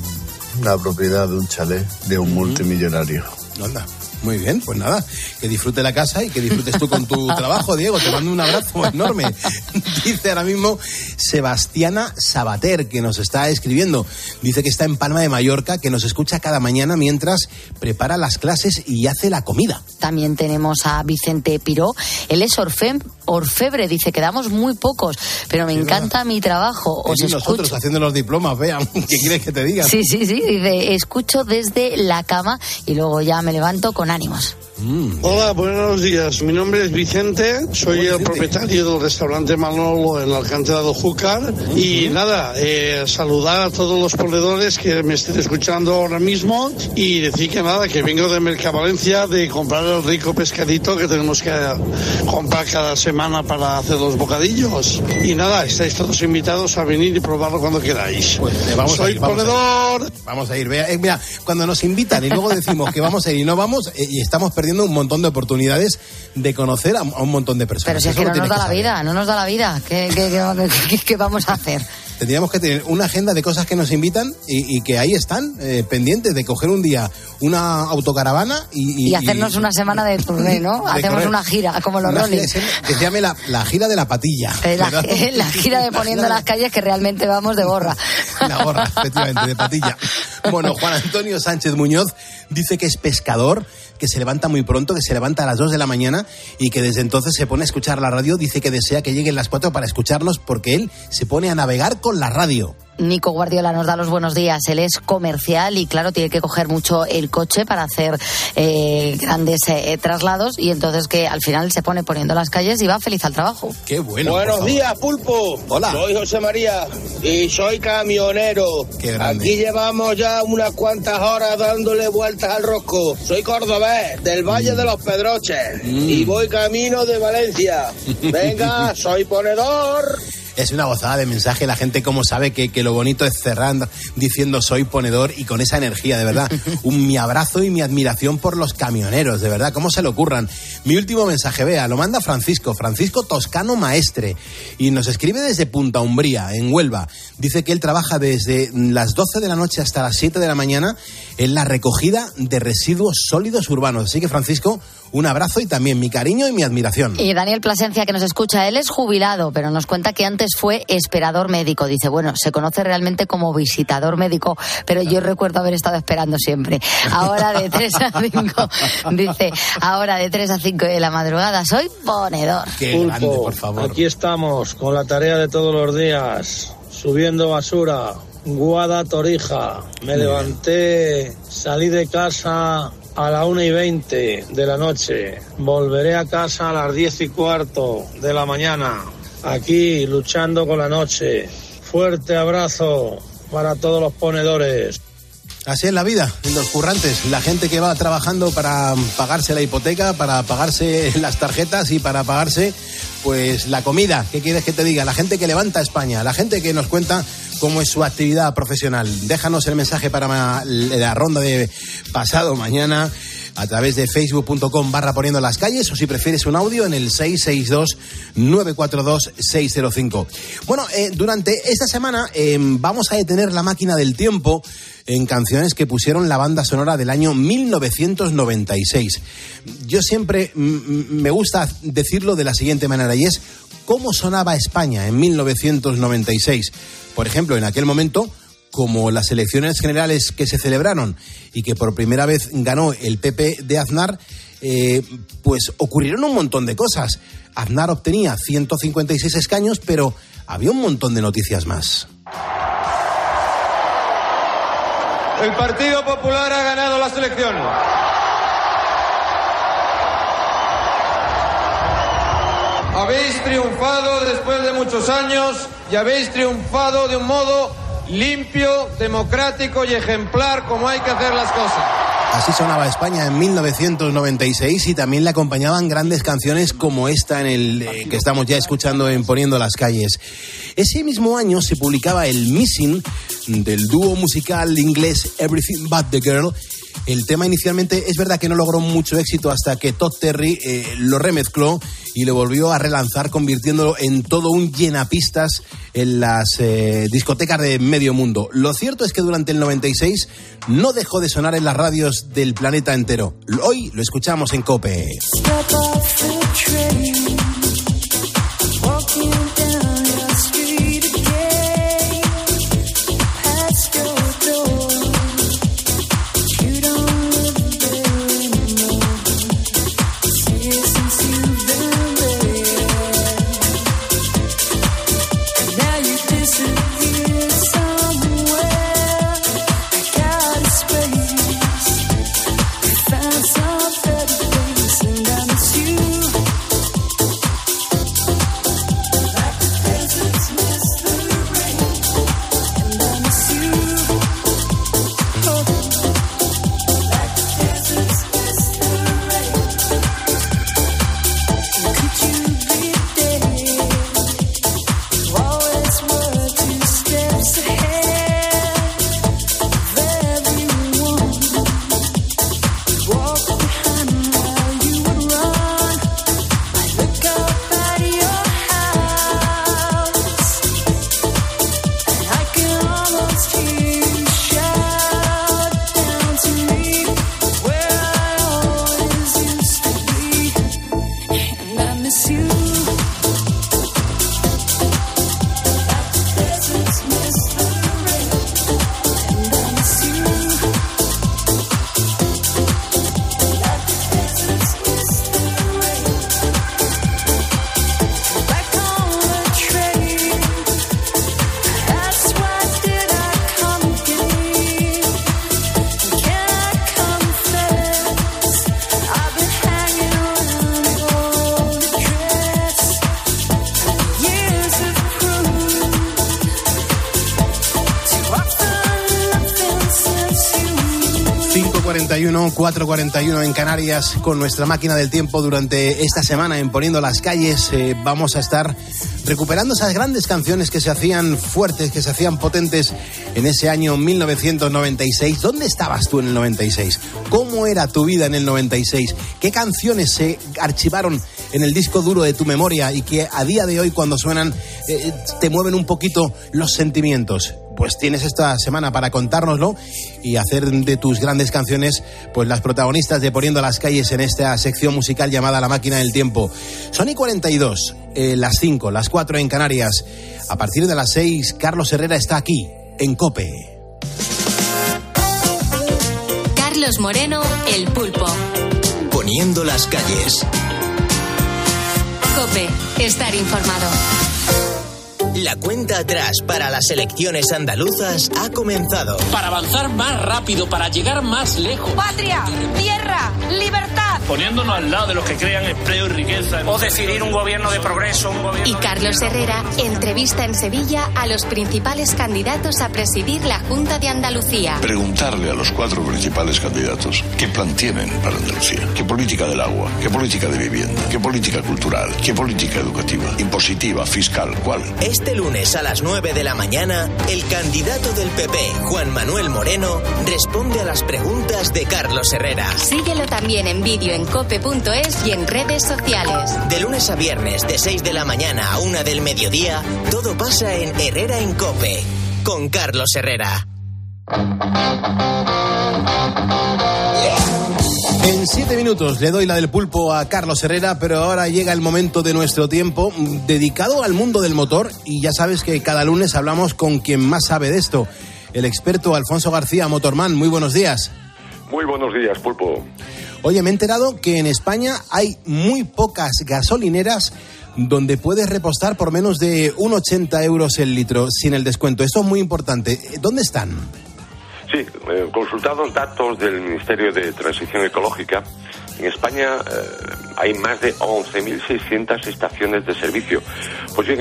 una propiedad de un chalet de un multimillonario. Anda. Muy bien, pues nada, que disfrute la casa y que disfrutes tú con tu trabajo, Diego. Te mando un abrazo enorme. Dice ahora mismo Sebastiana Sabater, que nos está escribiendo. Dice que está en Palma de Mallorca, que nos escucha cada mañana mientras prepara las clases y hace la comida. También tenemos a Vicente Piró. Él es orfebre, dice que damos muy pocos, pero me encanta mi trabajo. Os escucho. Nosotros haciendo los diplomas, vean, ¿qué quieres que te diga? Sí, dice, escucho desde la cama y luego ya me levanto con ánimos. Hola, buenos días. Mi nombre es Vicente, soy el propietario del restaurante Manolo en la Alcántara de Júcar. Y nada, saludar a todos los ponedores que me estén escuchando ahora mismo y decir que nada, que vengo de Mercavalencia de comprar el rico pescadito que tenemos que comprar cada semana para hacer los bocadillos. Y nada, estáis todos invitados a venir y probarlo cuando queráis. Pues soy ponedor. Vamos a ir. Mira, cuando nos invitan y luego decimos que vamos a ir y no vamos, y estamos perdiendo perdiendo un montón de oportunidades de conocer a un montón de personas. Pero si es que no nos da la vida, ¿qué vamos a hacer? Tendríamos que tener una agenda de cosas que nos invitan y que ahí están, pendientes de coger un día una autocaravana y hacernos una semana de turné, ¿no? Hacemos una gira, como los Rolling. Que se llame la gira de la patilla. La gira de poniendo las calles, que realmente vamos de gorra. La gorra, efectivamente, de patilla. Bueno, Juan Antonio Sánchez Muñoz dice que es pescador, que se levanta muy pronto, que se levanta a las 2 de la mañana y que desde entonces se pone a escuchar la radio. Dice que desea que lleguen las 4 para escucharnos porque él se pone a navegar con la radio. Nico Guardiola nos da los buenos días. Él es comercial y, claro, tiene que coger mucho el coche para hacer grandes traslados, y entonces que al final se pone poniendo las calles y va feliz al trabajo. ¡Qué bueno! Buenos días, Pulpo. Hola. Soy José María y soy camionero. ¡Qué grande! Aquí llevamos ya unas cuantas horas dándole vueltas al rosco. Soy cordobés, del Valle de los Pedroches, y voy camino de Valencia. Venga, soy ponedor. Es una gozada de mensaje, la gente como sabe que lo bonito es cerrar diciendo soy ponedor, y con esa energía, de verdad. Mi abrazo y mi admiración por los camioneros, de verdad, cómo se le ocurran. Mi último mensaje, vea, lo manda Francisco Toscano Maestre, y nos escribe desde Punta Umbría, en Huelva. Dice que él trabaja desde las 12 de la noche hasta las 7 de la mañana en la recogida de residuos sólidos urbanos. Así que, Francisco, un abrazo y también mi cariño y mi admiración. Y Daniel Plasencia, que nos escucha, él es jubilado, pero nos cuenta que antes fue esperador médico. Dice, bueno, se conoce realmente como visitador médico, pero yo recuerdo haber estado esperando siempre. Ahora de 3 a 5, dice, ahora de 3 a 5 de la madrugada soy ponedor. Qué Pulpo, grande, por favor. Aquí estamos con la tarea de todos los días, subiendo basura, Guada Torija. Me levanté, salí de casa a las 1:20 de la noche. Volveré a casa a las 10:15 de la mañana. Aquí, luchando con la noche. Fuerte abrazo para todos los ponedores. Así es la vida, los currantes, la gente que va trabajando para pagarse la hipoteca, para pagarse las tarjetas y para pagarse pues la comida. ¿Qué quieres que te diga? La gente que levanta España, la gente que nos cuenta cómo es su actividad profesional. Déjanos el mensaje para la ronda de pasado mañana a través de facebook.com/poniendo las calles, o si prefieres un audio en el 662-942-605. Bueno, durante esta semana vamos a detener la máquina del tiempo en canciones que pusieron la banda sonora del año 1996. Yo siempre me gusta decirlo de la siguiente manera, y es cómo sonaba España en 1996. Por ejemplo, en aquel momento, como las elecciones generales que se celebraron y que por primera vez ganó el PP de Aznar, pues ocurrieron un montón de cosas. Aznar obtenía 156 escaños, pero había un montón de noticias más. El Partido Popular ha ganado las elecciones. Habéis triunfado después de muchos años y habéis triunfado de un modo limpio, democrático y ejemplar, como hay que hacer las cosas. Así sonaba España en 1996, y también le acompañaban grandes canciones como esta que estamos ya escuchando en Poniendo las Calles. Ese mismo año se publicaba el Missing del dúo musical inglés Everything But the Girl. El tema inicialmente es verdad que no logró mucho éxito hasta que Todd Terry lo remezcló y lo volvió a relanzar, convirtiéndolo en todo un llenapistas en las discotecas de medio mundo. Lo cierto es que durante el 96 no dejó de sonar en las radios del planeta entero. Hoy lo escuchamos en COPE. 4:41, 4:41 en Canarias, con nuestra máquina del tiempo durante esta semana en Poniendo las Calles. Vamos a estar recuperando esas grandes canciones que se hacían fuertes, que se hacían potentes en ese año 1996. ¿Dónde estabas tú en el 96? ¿Cómo era tu vida en el 96? ¿Qué canciones se archivaron en el disco duro de tu memoria y que a día de hoy, cuando suenan, te mueven un poquito los sentimientos? Pues tienes esta semana para contárnoslo y hacer de tus grandes canciones pues las protagonistas de Poniendo las Calles en esta sección musical llamada La Máquina del Tiempo. Son y 42, las 5, las 4 en Canarias. A partir de las 6, Carlos Herrera está aquí, en COPE. Carlos Moreno, El Pulpo. Poniendo las Calles. COPE, estar informado. La cuenta atrás para las elecciones andaluzas ha comenzado. Para avanzar más rápido, para llegar más lejos. Patria, tierra, libertad. Poniéndonos al lado de los que crean empleo y riqueza. O decidir un gobierno de progreso, un gobierno... Y Carlos Herrera entrevista en Sevilla a los principales candidatos a presidir la Junta de Andalucía. Preguntarle a los 4 principales candidatos qué plan tienen para Andalucía. ¿Qué política del agua? ¿Qué política de vivienda? ¿Qué política cultural? ¿Qué política educativa? ¿Impositiva? ¿Fiscal? ¿Cuál? Este lunes a las 9 de la mañana, el candidato del PP, Juan Manuel Moreno, responde a las preguntas de Carlos Herrera. Síguelo también en vídeo en cope.es y en redes sociales. De lunes a viernes, de 6 de la mañana a 1 del mediodía, todo pasa en Herrera en Cope, con Carlos Herrera. En 7 minutos le doy la del pulpo a Carlos Herrera, pero ahora llega el momento de nuestro tiempo dedicado al mundo del motor, y ya sabes que cada lunes hablamos con quien más sabe de esto, el experto Alfonso García, Motorman. Muy buenos días. Muy buenos días, pulpo. Oye, me he enterado que en España hay muy pocas gasolineras donde puedes repostar por menos de 1,80 euros el litro sin el descuento. Esto es muy importante. ¿Dónde están? Sí, consultados datos del Ministerio de Transición Ecológica, en España hay más de 11.600 estaciones de servicio. Pues bien,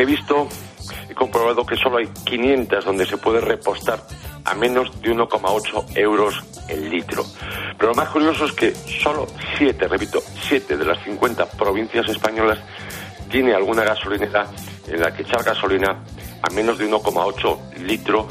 he comprobado que solo hay 500 donde se puede repostar a menos de 1,8 euros el litro. Pero lo más curioso es que solo 7 de las 50 provincias españolas tiene alguna gasolinera en la que echar gasolina a menos de 1,8 litros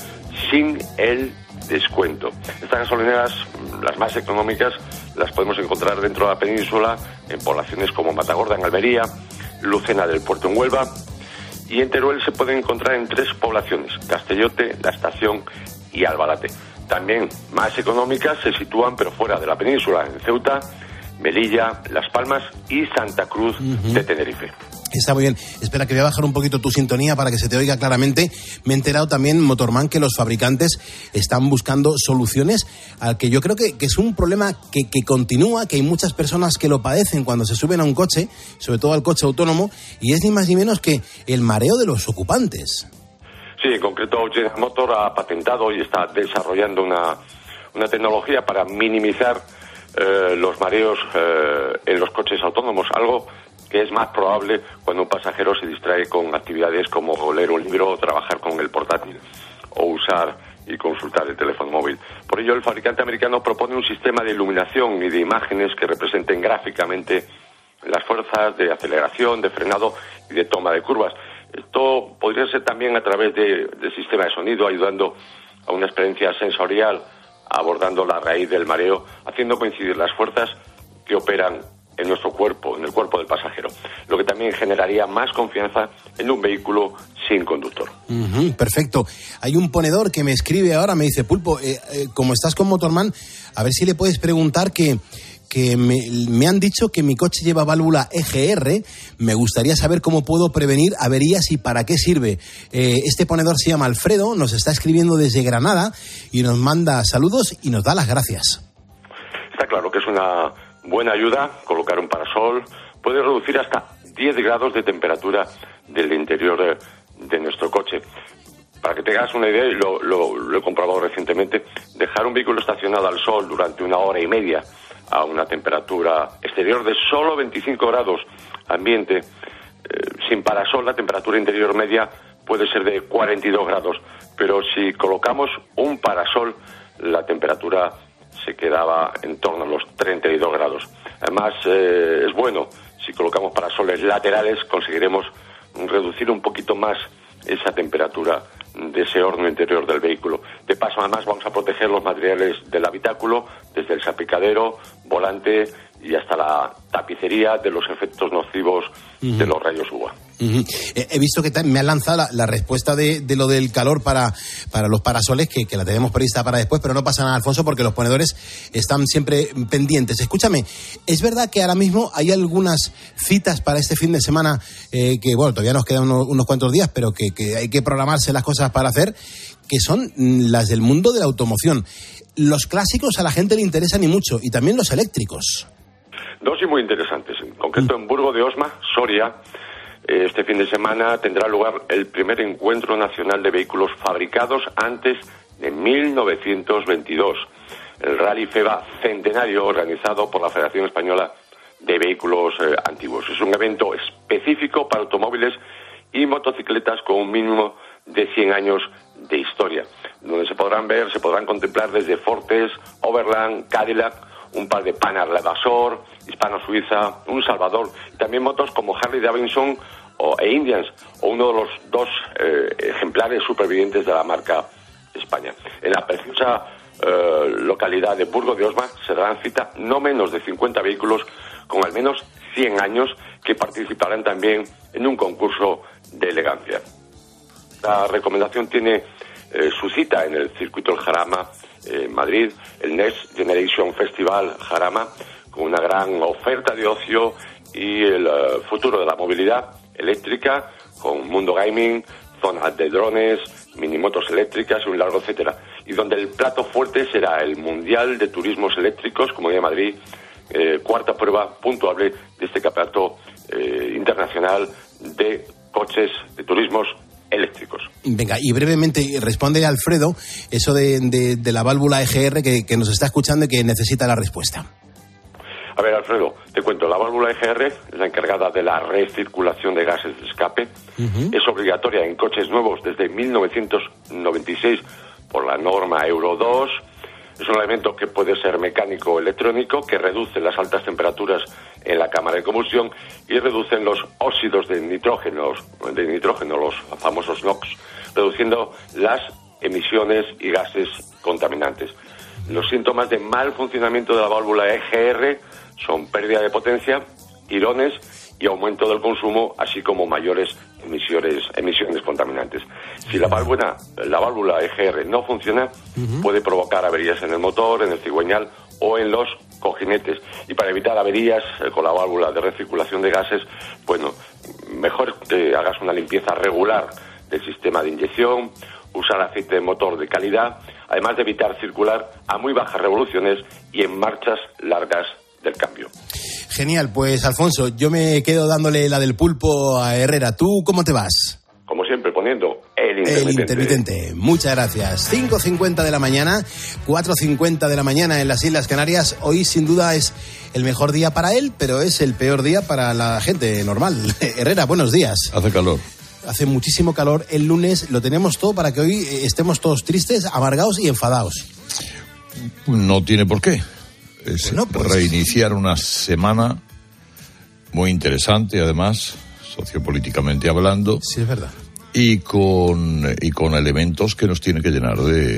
sin el descuento. Estas gasolineras, las más económicas, las podemos encontrar dentro de la península, en poblaciones como Matagorda, en Almería, Lucena del Puerto, en Huelva, y en Teruel se pueden encontrar en 3 poblaciones, Castellote, La Estación y Albalate. También más económicas se sitúan, pero fuera de la península, en Ceuta, Melilla, Las Palmas y Santa Cruz de Tenerife. Está muy bien. Espera, que voy a bajar un poquito tu sintonía para que se te oiga claramente. Me he enterado también, Motorman, que los fabricantes están buscando soluciones al que yo creo que es un problema que continúa, que hay muchas personas que lo padecen cuando se suben a un coche, sobre todo al coche autónomo, y es ni más ni menos que el mareo de los ocupantes. Sí, en concreto General Motors ha patentado y está desarrollando una tecnología para minimizar los mareos en los coches autónomos, algo que es más probable cuando un pasajero se distrae con actividades como leer un libro, trabajar con el portátil o usar y consultar el teléfono móvil. Por ello, el fabricante americano propone un sistema de iluminación y de imágenes que representen gráficamente las fuerzas de aceleración, de frenado y de toma de curvas. Esto podría ser también a través del sistema de sonido, ayudando a una experiencia sensorial, abordando la raíz del mareo, haciendo coincidir las fuerzas que operan en nuestro cuerpo, en el cuerpo del pasajero, lo que también generaría más confianza en un vehículo sin conductor. Perfecto. Hay un ponedor que me escribe ahora, me dice, Pulpo, como estás con Motorman, a ver si le puedes preguntar que me han dicho que mi coche lleva válvula EGR, me gustaría saber cómo puedo prevenir averías y para qué sirve. Este ponedor se llama Alfredo, nos está escribiendo desde Granada y nos manda saludos y nos da las gracias. Está claro que es una buena ayuda colocar un parasol, puede reducir hasta 10 grados de temperatura del interior de nuestro coche. Para que tengas una idea, y lo he comprobado recientemente, dejar un vehículo estacionado al sol durante 1 hora y media a una temperatura exterior de solo 25 grados ambiente, sin parasol la temperatura interior media puede ser de 42 grados, pero si colocamos un parasol la temperatura se quedaba en torno a los 32 grados. Además, es bueno, si colocamos parasoles laterales, conseguiremos reducir un poquito más esa temperatura de ese horno interior del vehículo. De paso, además, vamos a proteger los materiales del habitáculo, desde el salpicadero, volante y hasta la tapicería, de los efectos nocivos de los rayos UVA. He visto que me han lanzado la respuesta de lo del calor para los parasoles, que la tenemos prevista para después, pero no pasa nada, Alfonso, porque los ponedores están siempre pendientes. Escúchame, ¿es verdad que ahora mismo hay algunas citas para este fin de semana que, bueno, todavía nos quedan unos cuantos días, pero que hay que programarse las cosas para hacer, que son las del mundo de la automoción? Los clásicos a la gente le interesan y mucho, y también los eléctricos. Dos y muy interesantes. En concreto, en Burgo de Osma, Soria, este fin de semana tendrá lugar el primer encuentro nacional de vehículos fabricados antes de 1922. El Rally FEVA centenario, organizado por la Federación Española de Vehículos Antiguos. Es un evento específico para automóviles y motocicletas con un mínimo de 100 años de historia, donde se podrán contemplar desde Fortes, Overland, Cadillac, un par de Panhard Levasseur, Hispano-Suiza, un Salvador, y también motos como Harley Davidson e Indians, o uno de los dos ejemplares supervivientes de la marca España. En la preciosa localidad de Burgo de Osma se darán cita no menos de 50 vehículos con al menos 100 años que participarán también en un concurso de elegancia. La recomendación tiene su cita en el circuito El Jarama, Madrid, el Next Generation Festival Jarama, con una gran oferta de ocio y el futuro de la movilidad eléctrica, con mundo gaming, zonas de drones, minimotos eléctricas y un largo etcétera. Y donde el plato fuerte será el Mundial de Turismos Eléctricos, Comunidad de Madrid, cuarta prueba puntuable de este campeonato internacional de coches de turismos eléctricos. Venga, y brevemente responde Alfredo eso de la válvula EGR que nos está escuchando y que necesita la respuesta. A ver, Alfredo, te cuento, la válvula EGR es la encargada de la recirculación de gases de escape. Es obligatoria en coches nuevos desde 1996 por la norma Euro 2. Es un elemento que puede ser mecánico o electrónico, que reduce las altas temperaturas en la cámara de combustión y reducen los óxidos de nitrógeno, los famosos NOx, reduciendo las emisiones y gases contaminantes. Los síntomas de mal funcionamiento de la válvula EGR son pérdida de potencia, tirones y aumento del consumo, así como mayores emisiones contaminantes. Si la válvula EGR no funciona, puede provocar averías en el motor, en el cigüeñal o en los cojinetes. Y para evitar averías con la válvula de recirculación de gases, bueno, mejor que hagas una limpieza regular del sistema de inyección, usar aceite de motor de calidad, además de evitar circular a muy bajas revoluciones y en marchas largas del cambio. Genial, pues Alfonso, yo me quedo dándole la del pulpo a Herrera. ¿Tú cómo te vas? Como siempre, poniendo el intermitente. Muchas gracias. 5:50 de la mañana, 4:50 de la mañana en las Islas Canarias. Hoy sin duda es el mejor día para él, pero es el peor día para la gente normal. Herrera, buenos días. Hace calor. Hace muchísimo calor. El lunes lo tenemos todo para que hoy estemos todos tristes, amargados y enfadados. No tiene por qué. Es bueno, pues reiniciar una semana muy interesante, además, sociopolíticamente hablando. Sí, es verdad. Y con elementos que nos tiene que llenar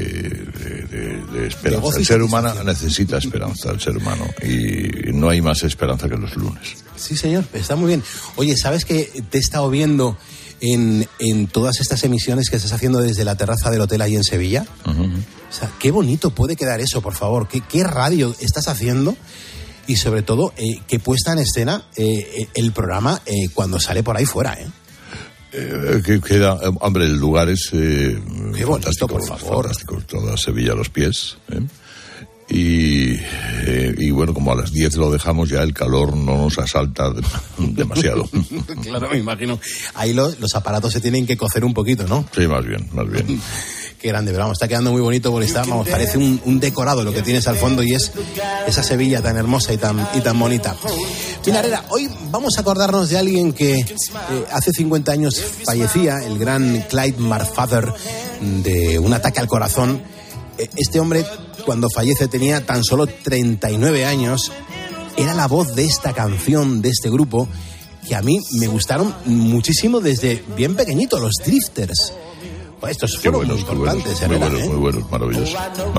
de esperanza. El ser humano necesita esperanza, el ser humano. Y no hay más esperanza que los lunes. Sí, señor, está muy bien. Oye, ¿sabes que te he estado viendo en todas estas emisiones que estás haciendo desde la terraza del hotel ahí en Sevilla? O sea, qué bonito puede quedar eso, por favor. ¿Qué radio estás haciendo? Y sobre todo, qué puesta en escena el programa cuando sale por ahí fuera, Que queda, hombre, el lugar es qué bonito, por favor. Fantástico, toda Sevilla a los pies. Y bueno, como a las 10 lo dejamos, ya el calor no nos asalta demasiado. Claro, me imagino. Ahí los aparatos se tienen que cocer un poquito, ¿no? Sí, más bien. Qué grande, pero vamos, está quedando muy bonito porque parece un decorado lo que tienes al fondo y es esa Sevilla tan hermosa y tan bonita. Mira, Herrera, hoy vamos a acordarnos de alguien que hace 50 años fallecía, el gran Clyde Marfather, de un ataque al corazón, Este hombre, cuando fallece, tenía tan solo 39 años. Era la voz de esta canción, de este grupo, que a mí me gustaron muchísimo desde bien pequeñito, los Drifters. Estos fueron muy importantes, Herrera, muy buenos, maravillosos.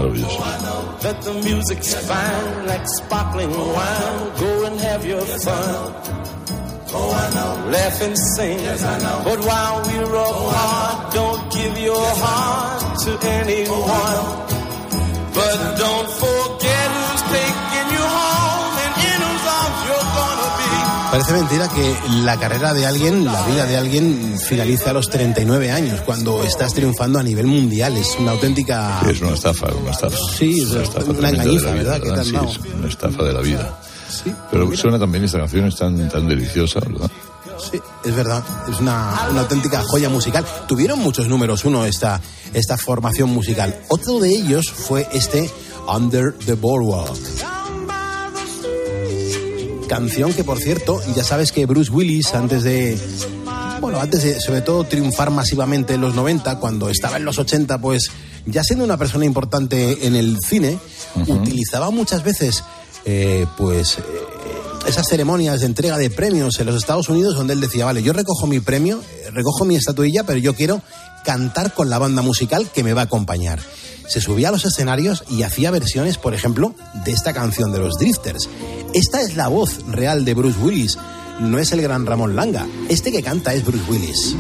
Laugh and sing, but while we rock hard, don't give your heart to anyone. But don't forget who's taking you home and in whose arms you're gonna be. Parece mentira que la carrera de alguien, la vida de alguien, finaliza a los 39 años, cuando estás triunfando a nivel mundial. Es una auténtica... Sí, es una estafa. Sí, es una engañifa, ¿verdad? Sí, es una estafa de la vida. Sí, pero suena también, esta canción es tan deliciosa, ¿verdad? Sí, es verdad, es una auténtica joya musical. Tuvieron muchos números uno esta formación musical. Otro de ellos fue este Under the Boardwalk. Canción que, por cierto, ya sabes que Bruce Willis, antes de sobre todo triunfar masivamente en los 90, cuando estaba en los 80, pues ya siendo una persona importante en el cine, utilizaba muchas veces esas ceremonias de entrega de premios en los Estados Unidos, donde él decía, vale, yo recojo mi premio, recojo mi estatuilla, pero yo quiero cantar con la banda musical que me va a acompañar. Se subía a los escenarios y hacía versiones, por ejemplo, de esta canción de los Drifters. Esta es la voz real de Bruce Willis, no es el gran Ramón Langa. Este que canta es Bruce Willis.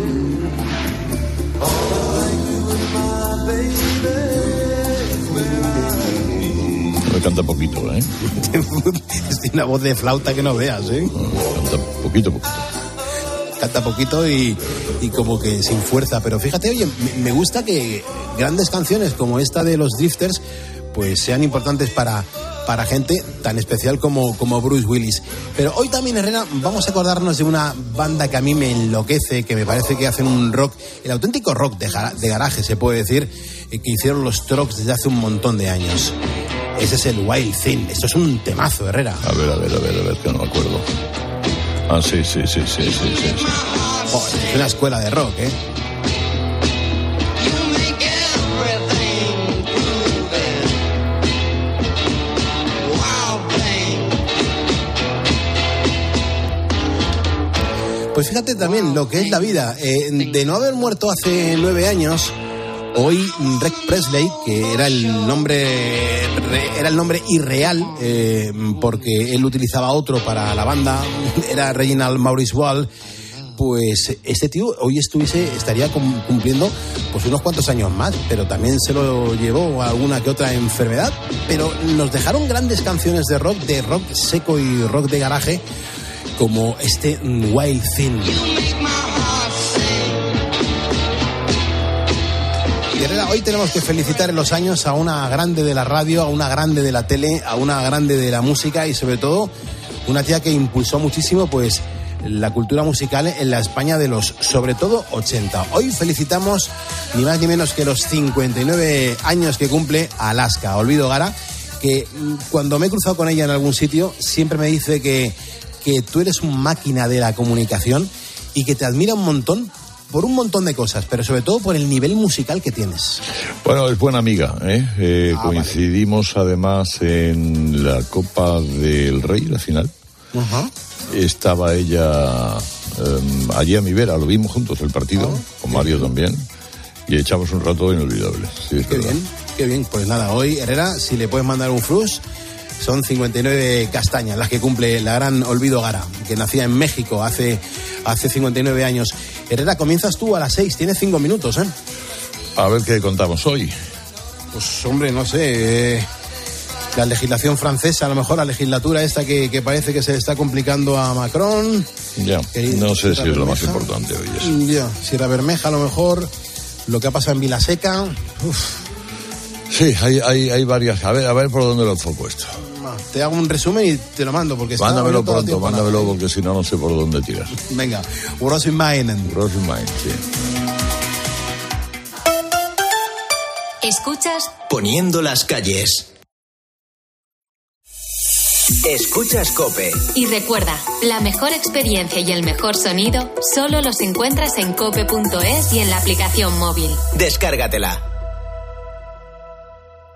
Canta poquito, ¿eh? Tiene una voz de flauta que no veas, ¿eh? Canta poquito. Canta poquito y como que sin fuerza. Pero fíjate, oye, me gusta que grandes canciones como esta de los Drifters pues sean importantes para gente tan especial como Bruce Willis. Pero hoy también, Herrera, vamos a acordarnos de una banda que a mí me enloquece, que me parece que hacen un rock, el auténtico rock de garaje, se puede decir, que hicieron los Strokes desde hace un montón de años. Ese es el Wild Thing. Esto es un temazo, Herrera. A ver, que no me acuerdo. Ah, sí. Oh, es una escuela de rock, ¿eh? Pues fíjate también lo que es la vida. De no haber muerto hace 9 años... Hoy Rick Presley, que era el nombre irreal, porque él utilizaba otro para la banda, era Reginald Maurice Wall, pues este tío hoy estaría cumpliendo pues unos cuantos años más, pero también se lo llevó a alguna que otra enfermedad. Pero nos dejaron grandes canciones de rock seco y rock de garaje, como este Wild Thing. Herrera, hoy tenemos que felicitar en los años a una grande de la radio, a una grande de la tele, a una grande de la música y sobre todo una tía que impulsó muchísimo pues la cultura musical en la España de los sobre todo 80. Hoy felicitamos ni más ni menos que los 59 años que cumple Alaska Olvido Gara, que cuando me he cruzado con ella en algún sitio siempre me dice que tú eres una máquina de la comunicación y que te admira un montón por un montón de cosas, pero sobre todo por el nivel musical que tienes. Bueno, es buena amiga, ¿eh? Coincidimos además en la Copa del Rey, la final. Estaba ella allí a mi vera, lo vimos juntos el partido, con Mario también, y echamos un rato inolvidable. Sí, qué bien. Pues nada, hoy, Herrera, si le puedes mandar un frus, son 59 castañas las que cumple la gran Olvido Gara, que nacía en México hace 59 años. Herrera, comienzas tú a las 6, tienes 5 minutos, ¿eh? A ver qué contamos hoy. Pues hombre, no sé, la legislación francesa, a lo mejor la legislatura esta que parece que se le está complicando a Macron. Ya, no sé si es lo más importante hoy eso. Ya, Sierra Bermeja a lo mejor, lo que ha pasado en Vilaseca. Sí, hay varias. A ver por dónde lo enfoco esto. Te hago un resumen y te lo mando porque mándamelo pronto, porque si no sé por dónde tirar. Venga, Gross in Mind, sí. ¿Escuchas? Poniendo las calles. Escuchas COPE. Y recuerda, la mejor experiencia y el mejor sonido solo los encuentras en cope.es y en la aplicación móvil. Descárgatela.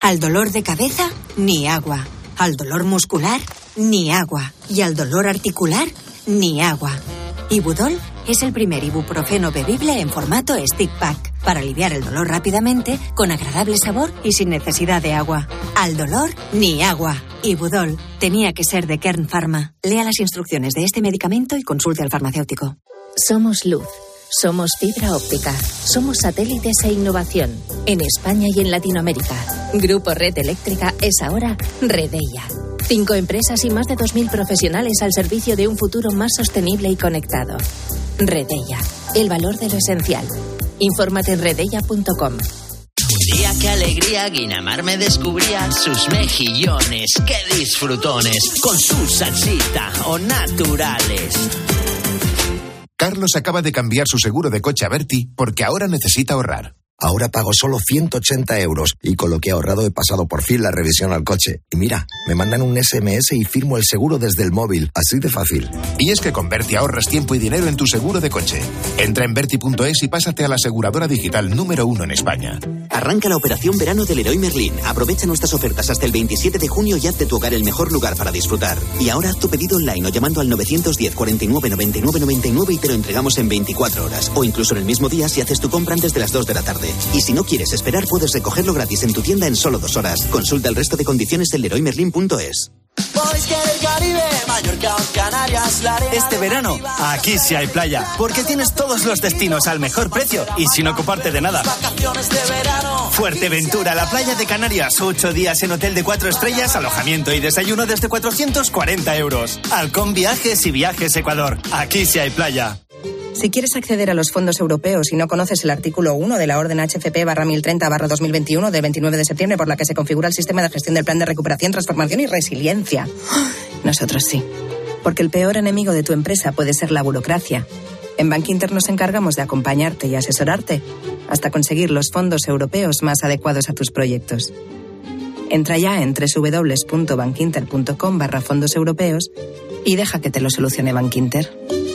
Al dolor de cabeza, ni agua. Al dolor muscular, ni agua. Y al dolor articular, ni agua. Ibudol es el primer ibuprofeno bebible en formato stick pack para aliviar el dolor rápidamente, con agradable sabor y sin necesidad de agua. Al dolor, ni agua. Ibudol tenía que ser de Kern Pharma. Lea las instrucciones de este medicamento y consulte al farmacéutico. Somos luz. Somos fibra óptica. Somos satélites e innovación. En España y en Latinoamérica. Grupo Red Eléctrica es ahora Redeia. 5 empresas y más de 2.000 profesionales al servicio de un futuro más sostenible y conectado. Redeia. El valor de lo esencial. Infórmate en redeia.com. Un día, qué alegría, Guinamar me descubría sus mejillones, qué disfrutones, con su salsita o naturales. Carlos acaba de cambiar su seguro de coche a Berti porque ahora necesita ahorrar. Ahora pago solo 180 euros y con lo que he ahorrado he pasado por fin la revisión al coche. Y mira, me mandan un SMS y firmo el seguro desde el móvil, así de fácil. Y es que con Berti ahorras tiempo y dinero en tu seguro de coche. Entra en Berti.es y pásate a la aseguradora digital número 1 en España. Arranca la operación verano del Leroy Merlin. Aprovecha nuestras ofertas hasta el 27 de junio y haz de tu hogar el mejor lugar para disfrutar. Y ahora haz tu pedido online o llamando al 910 49 99 99 y te lo entregamos en 24 horas. O incluso en el mismo día si haces tu compra antes de las 2 de la tarde. Y si no quieres esperar, puedes recogerlo gratis en tu tienda en solo 2 horas. Consulta el resto de condiciones en leroymerlin.es. Este verano, aquí sí hay playa, porque tienes todos los destinos al mejor precio y sin ocuparte de nada. Fuerteventura, la playa de Canarias, 8 días en hotel de 4 estrellas, alojamiento y desayuno desde 440 euros. Halcón Viajes y Viajes Ecuador, aquí sí hay playa. Si quieres acceder a los fondos europeos y no conoces el artículo 1 de la orden HFP/1030/2021 del 29 de septiembre por la que se configura el sistema de gestión del Plan de Recuperación, Transformación y Resiliencia. Nosotros sí. Porque el peor enemigo de tu empresa puede ser la burocracia. En Bankinter nos encargamos de acompañarte y asesorarte hasta conseguir los fondos europeos más adecuados a tus proyectos. Entra ya en www.bankinter.com/fondos europeos y deja que te lo solucione Bankinter.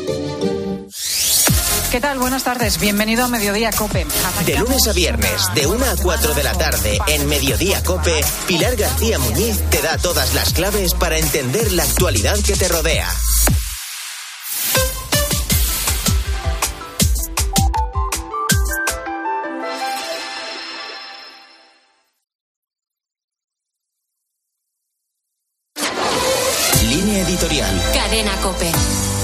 ¿Qué tal? Buenas tardes. Bienvenido a Mediodía COPE. De lunes a viernes, de 1 a 4 de la tarde, en Mediodía COPE, Pilar García Muñiz te da todas las claves para entender la actualidad que te rodea. Línea editorial. Cadena COPE.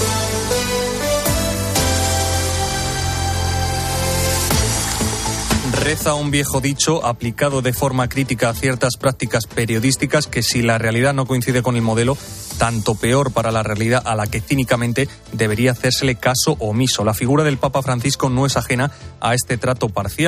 Reza un viejo dicho aplicado de forma crítica a ciertas prácticas periodísticas que si la realidad no coincide con el modelo, tanto peor para la realidad a la que cínicamente debería hacérsele caso omiso. La figura del Papa Francisco no es ajena a este trato parcial.